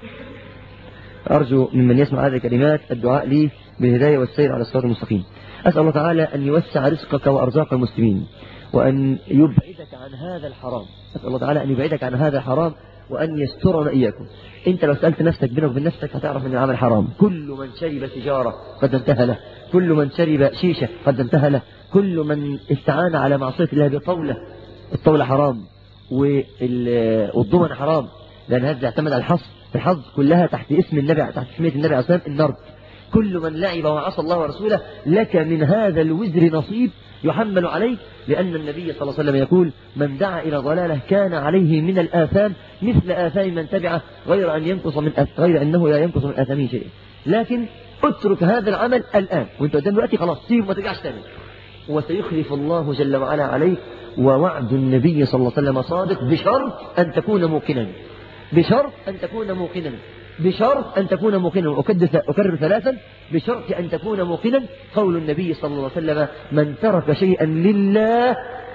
أرجو ممن يسمع هذه الكلمات الدعاء لي بالهداية والسير على الصراط المستقيم. أسأل الله تعالى أن يوسع رزقك وأرزاق المسلمين، وأن يبعدك عن هذا الحرام. أسأل الله تعالى أن يبعدك عن هذا الحرام، وأن يسترنا إياكم. أنت لو سألت نفسك بينك وبين نفسك هتعرف أن العمل حرام. كل من شرب سيجارة قد انتهى له، كل من شرب شيشة قد انتهى له، كل من استعان على معصية الله بطولة، الطولة حرام، والضمن حرام، لأن هذا يعتمد على الحظ. الحظ كلها تحت اسم النبي، تحت اسمية النبي عليه الصلاة والسلام النرد. كل من لعب وعصى الله ورسوله لك من هذا الوزر نصيب يحمل عليك، لأن النبي صلى الله عليه وسلم يقول: من دعا إلى ضلالة كان عليه من الآثام مثل آثام من تبعه غير أن ينقص من أث... غير أنه لا ينقص من آثامه شيء. لكن اترك هذا العمل الآن وانت قدام دلوقتي، خلاص سيب وما ترجعش تاني، وسيخلف الله جل وعلا عليك. ووعد النبي صلى الله عليه وسلم صادق، بشرط أن تكون موقنا، بشرط أن تكون موقنا، بشرط أن تكون موقنا. أكرر ثلاثا: بشرط أن تكون موقنا. قول النبي صلى الله عليه وسلم: من ترك شيئا لله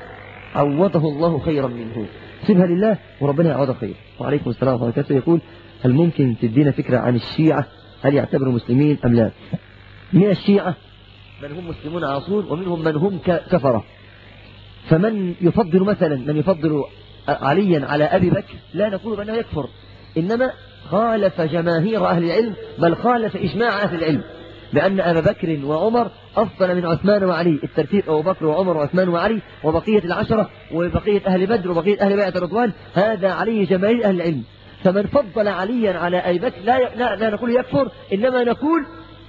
عوضه الله خيرا منه. سيبها لله وربنا يعوضه خير. وعليكم السلام ورحمة الله وبركاته. يقول: هل ممكن تدينا فكرة عن الشيعة؟ هل يعتبروا مسلمين أم لا؟ من الشيعة من هم مسلمون عاصون، ومنهم من هم كفرة. فمن يفضل مثلا من يفضل عليا على أبي بكر لا نقول بأنه يكفر، إنما خالف جماهير أهل العلم، بل خالف إجماع أهل العلم بأن أبا بكر وعمر أفضل من عثمان وعلي. الترتيب: أبو بكر وعمر وعثمان وعلي، وبقية العشرة وبقية أهل بدر وبقية أهل بيعة الرضوان، هذا عليه جماهير أهل العلم. فمن فضل عليا على أبي بكر لا, لا, لا نقول يكفر، إنما نقول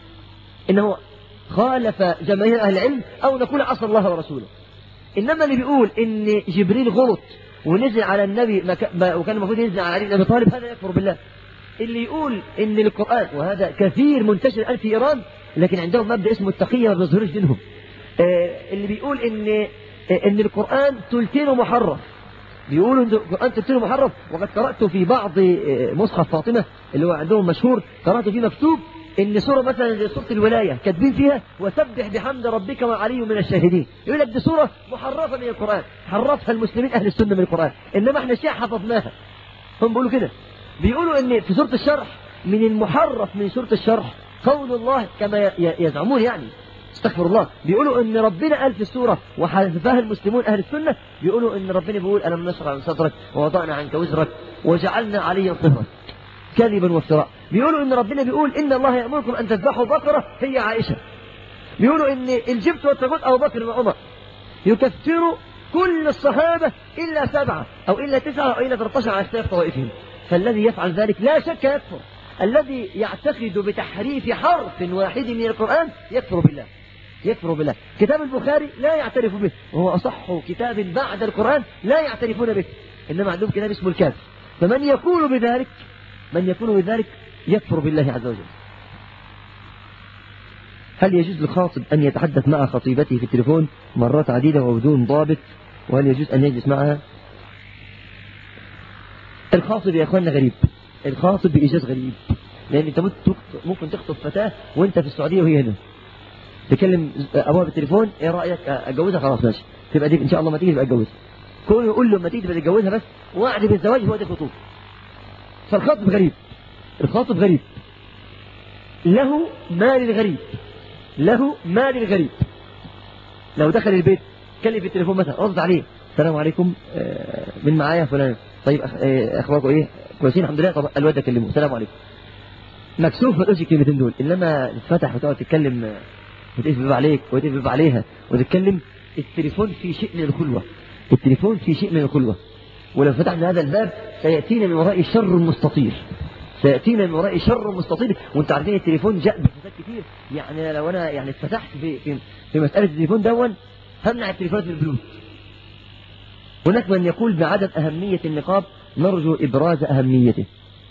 إنه خالف جماهير أهل العلم، أو نقول عصى الله ورسوله. إنما اللي بيقول إن جبريل غلط ونزل على النبي وكان المفروض ينزل على علي بن أبي طالب، هذا يكفر بالله. اللي يقول إن القرآن، وهذا كثير منتشر الآن في إيران، لكن عندهم مبدأ اسمه التقية ما بيظهرش دينهم، اللي بيقول إن إن القرآن ثلثينه محرف، بيقولوا إن القرآن ثلثينه محرف. وقد قرأت في بعض مصحف فاطمة اللي هو عندهم مشهور، قرأت فيه مكتوب إن سورة مثلا زي سورة الولاية كاتبين فيها: وسبح بحمد ربك وعلي من الشاهدين. يقول لك دي سورة محرفة من القرآن، حرفها المسلمين أهل السنة من القرآن، إنما إحنا الشيعة حفظناها. هم بيقولوا كده، بيقولوا إن في سورة الشرح من المحرف من سورة الشرح قول الله كما يزعمون، يعني استغفر الله، بيقولوا إن ربنا قال في السورة وحذفها المسلمون أهل السنة، بيقولوا إن ربنا بيقول: ألم نشرح صدرك ووضعنا عنك وزرك وجعلنا عليا طهرك، كذبا وافتراء. بيقولوا إن ربنا بيقول: إن الله يأمركم أن تذبحوا بقرة، هي عائشة. بيقولوا إن الجبت والطاغوت أبو بكر وعمر. يكفروا كل الصحابة إلا سبعة أو إلا تسعة أو إلا ثلاثة عشر على اختلاف طوائفهم. فالذي يفعل ذلك لا شك يكفر. الذي يعتقد بتحريف حرف واحد من القرآن يكفر بالله، يكفر بالله. كتاب البخاري لا يعترف به، وهو أصح كتاب بعد القرآن لا يعترفون به، إنما عندهم كتاب اسمه الكافي. فمن يقول بذلك من يكون بذلك يكفر بالله عز وجل. هل يجوز للخاطب أن يتحدث مع خطيبته في التليفون مرات عديدة وبدون ضابط؟ وهل يجوز أن يجلس معها؟ الخاطب يا أخواننا غريب، الخاطب بإيجاز غريب، لأن أنت ممكن تخطب فتاة وأنت في السعودية وهي هنا، تكلم أبوها بالتليفون: إيه رأيك أتجوزها؟ خلاص ماشي، تبقى دي إن شاء الله ما تيجي تبقى أتجوزها. كونه يقول له ما تيجي تبقى تتجوزها بس، وعد بالزواج هو ده خطوب. فالخاطب غريب، الخاطب غريب، له مال الغريب، له مال الغريب. لو دخل البيت كلم في التليفون مثلا، رد عليه: السلام عليكم، آه من معايا فلان، طيب اخباركم ايه؟ كويسين الحمد لله. طب الواد اكلمه: السلام عليكم. مكسوف ما تقولش الكلمتين دول، انما تفتح وتقعد تتكلم وتقفل عليك وتقفل عليها وتتكلم. التليفون في شيء من الخلوه، التليفون في شيء من الخلوه. ولو فتحنا هذا الباب سياتينا من وراء شر مستطير، سياتينا من وراء شر مستطير. وانت عارفين التليفون جاء بصفات كتير، يعني لو انا يعني اتفتحت في في, في مساله التليفون دون همنع التليفونات من البلوت. هناك من يقول بعدم أهمية النقاب، نرجو إبراز أهميته.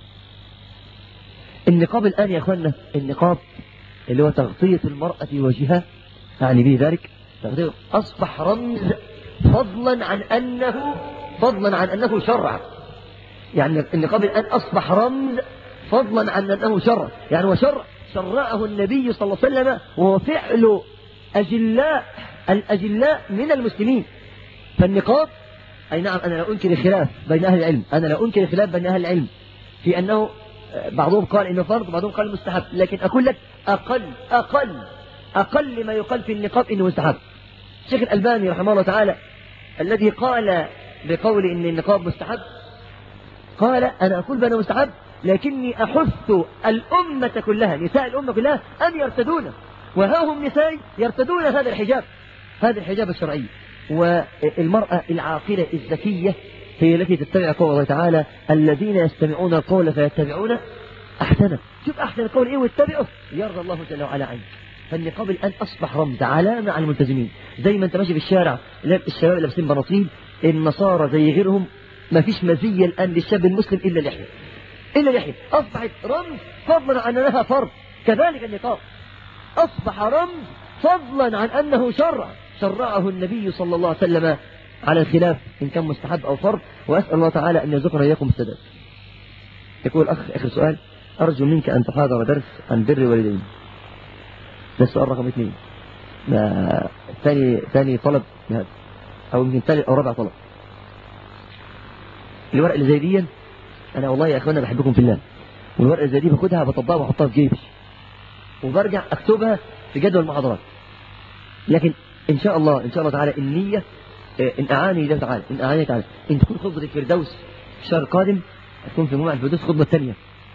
النقاب الآن يا أخوانا، النقاب اللي هو تغطية المرأة وجهها، يعني به ذلك تغطية، أصبح رمز فضلا عن أنه فضلا عن أنه شرع. يعني النقاب الآن أصبح رمز فضلا عن أنه شرع، يعني وشرع شرعه النبي صلى الله عليه وسلم، وهو فعل أجلاء الأجلاء من المسلمين. فالنقاب أي نعم أنا لا أنكر الخلاف بين أهل العلم، أنا لا أنكر الخلاف بين أهل العلم في أنه بعضهم قال إنه فرض وبعضهم قال مستحب، لكن أقول لك أقل أقل أقل ما يقال في النقاب إنه مستحب. الشيخ الألباني رحمه الله تعالى الذي قال بقول إن النقاب مستحب قال أنا أقول بأنه مستحب، لكني أحث الأمة كلها، نساء الأمة كلها أن يرتدونه، وها هم نساء يرتدون هذا الحجاب، هذا الحجاب الشرعي. والمرأة العاقلة الذكية هي التي تتبع قول الله تعالى الذين يستمعون القول فيتبعون أحسنه. شوف أحسن القول إيه واتبعه يرضى الله جل وعلا عنك. فالنقاب الآن أصبح رمز علامة على الملتزمين، زي ما أنت ماشي في الشارع الشباب لابسين بناطيل، النصارى زي غيرهم، ما فيش مزية الآن للشاب المسلم إلا لحية، إلا لحية أصبحت رمز فضلا عن أنها فرض. كذلك النقاب أصبح رمز فضلا عن أنه شرع شرعه النبي صلى الله عليه وسلم على الخلاف إن كان مستحب أو فرض. وأسأل الله تعالى أن يرزقنا إياكم السداد. يقول الأخ آخر سؤال: أرجو منك أن تحاضر درس عن بر الوالدين. ده السؤال رقم اثنين، ثاني ثاني طلب هذا، أو يمكن ثالث أو رابع طلب. الورقة اللي زي دي أنا والله يا أخوانا بحبكم في الله، والورقة اللي زي دي باخدها بطبقها وأحطها في جيبي وبرجع أكتبها في جدول المحاضرات. لكن إن شاء الله إن شاء الله تعالى النية إن أعاني الله تعالى إن أعاني تعالى إن تكون خطبة الفردوس في الشهر القادم، تكون في مجمع الفردوس الخطبة الثانية،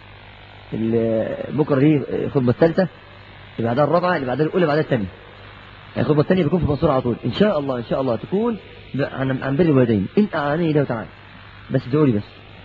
بكرة دي الخطبة الثالثة، اللي بعدها الرابعة، اللي بعدها الأولى، بعدها الثانية. الخطبة الثانية بيكون في منصورة على طول إن شاء الله إن شاء الله تكون عن عن بر الوالدين إن أعاني الله تعالى. بس ادعوا لي بس.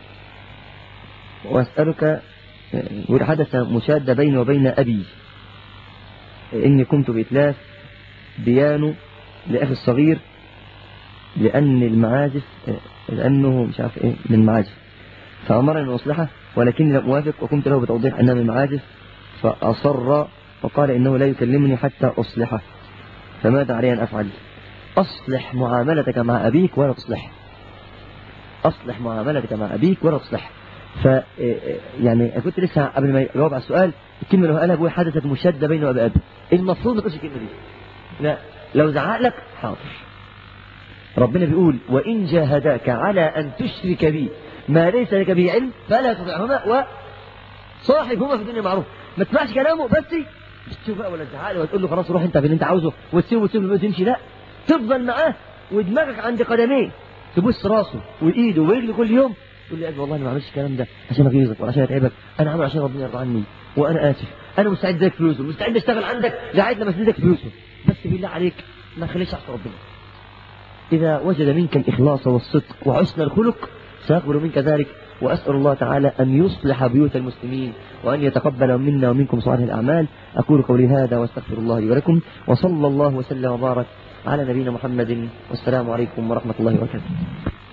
وأسألك، حدث مشادة بيني وبين أبي، إني قمت بإتلاف بيانو لأخي الصغير لأن المعازف لأنه مش عارف إيه من المعازف، فأمرني أن أصلحه ولكني لم أوافق، وقمت له بتوضيح أنه من المعازف فأصر وقال إنه لا يكلمني حتى أصلحه، فماذا علي أن أفعل؟ أصلح معاملتك مع أبيك ولا تصلح، أصلح معاملتك مع أبيك ولا تصلح. ف يعني كنت لسه قبل ما يجاوب على السؤال الكلمة اللي قالها أبوي حدثت مشادة بينه وبين أبي، المفروض ما تقولش الكلمة دي. لا، لو زعق لك حاضر. ربنا بيقول وإن جاهداك على أن تشرك بي ما ليس لك به علم فلا تطعهما وصاحبهما في الدنيا معروف. ما تسمعش كلامه بس تشوف بقى ولا تزعق له وتقول له خلاص روح انت في اللي انت عاوزه وتسيبه وتسيبه وتمشي، لا، تفضل معاه ودماغك عند قدميه، تبص راسه وايده ورجله كل يوم، تقول لي والله انا ما عملتش الكلام ده عشان اغيظك ولا عشان اتعبك، انا عامل عشان ربنا يرضى عني وانا اسف، انا مستعد اديك فلوسه، مستعد اشتغل عندك لغايه لما اسددك فلوسه، بس بالله عليك ما تخليش عصا ربنا. إذا وجد منك الإخلاص والصدق وحسن الخلق سيقبل منك ذلك. وأسأل الله تعالى أن يصلح بيوت المسلمين وأن يتقبل منا ومنكم صالح الأعمال. أقول قولي هذا واستغفر الله لي ولكم، وصلى الله وسلم وبارك على نبينا محمد، والسلام عليكم ورحمة الله وبركاته.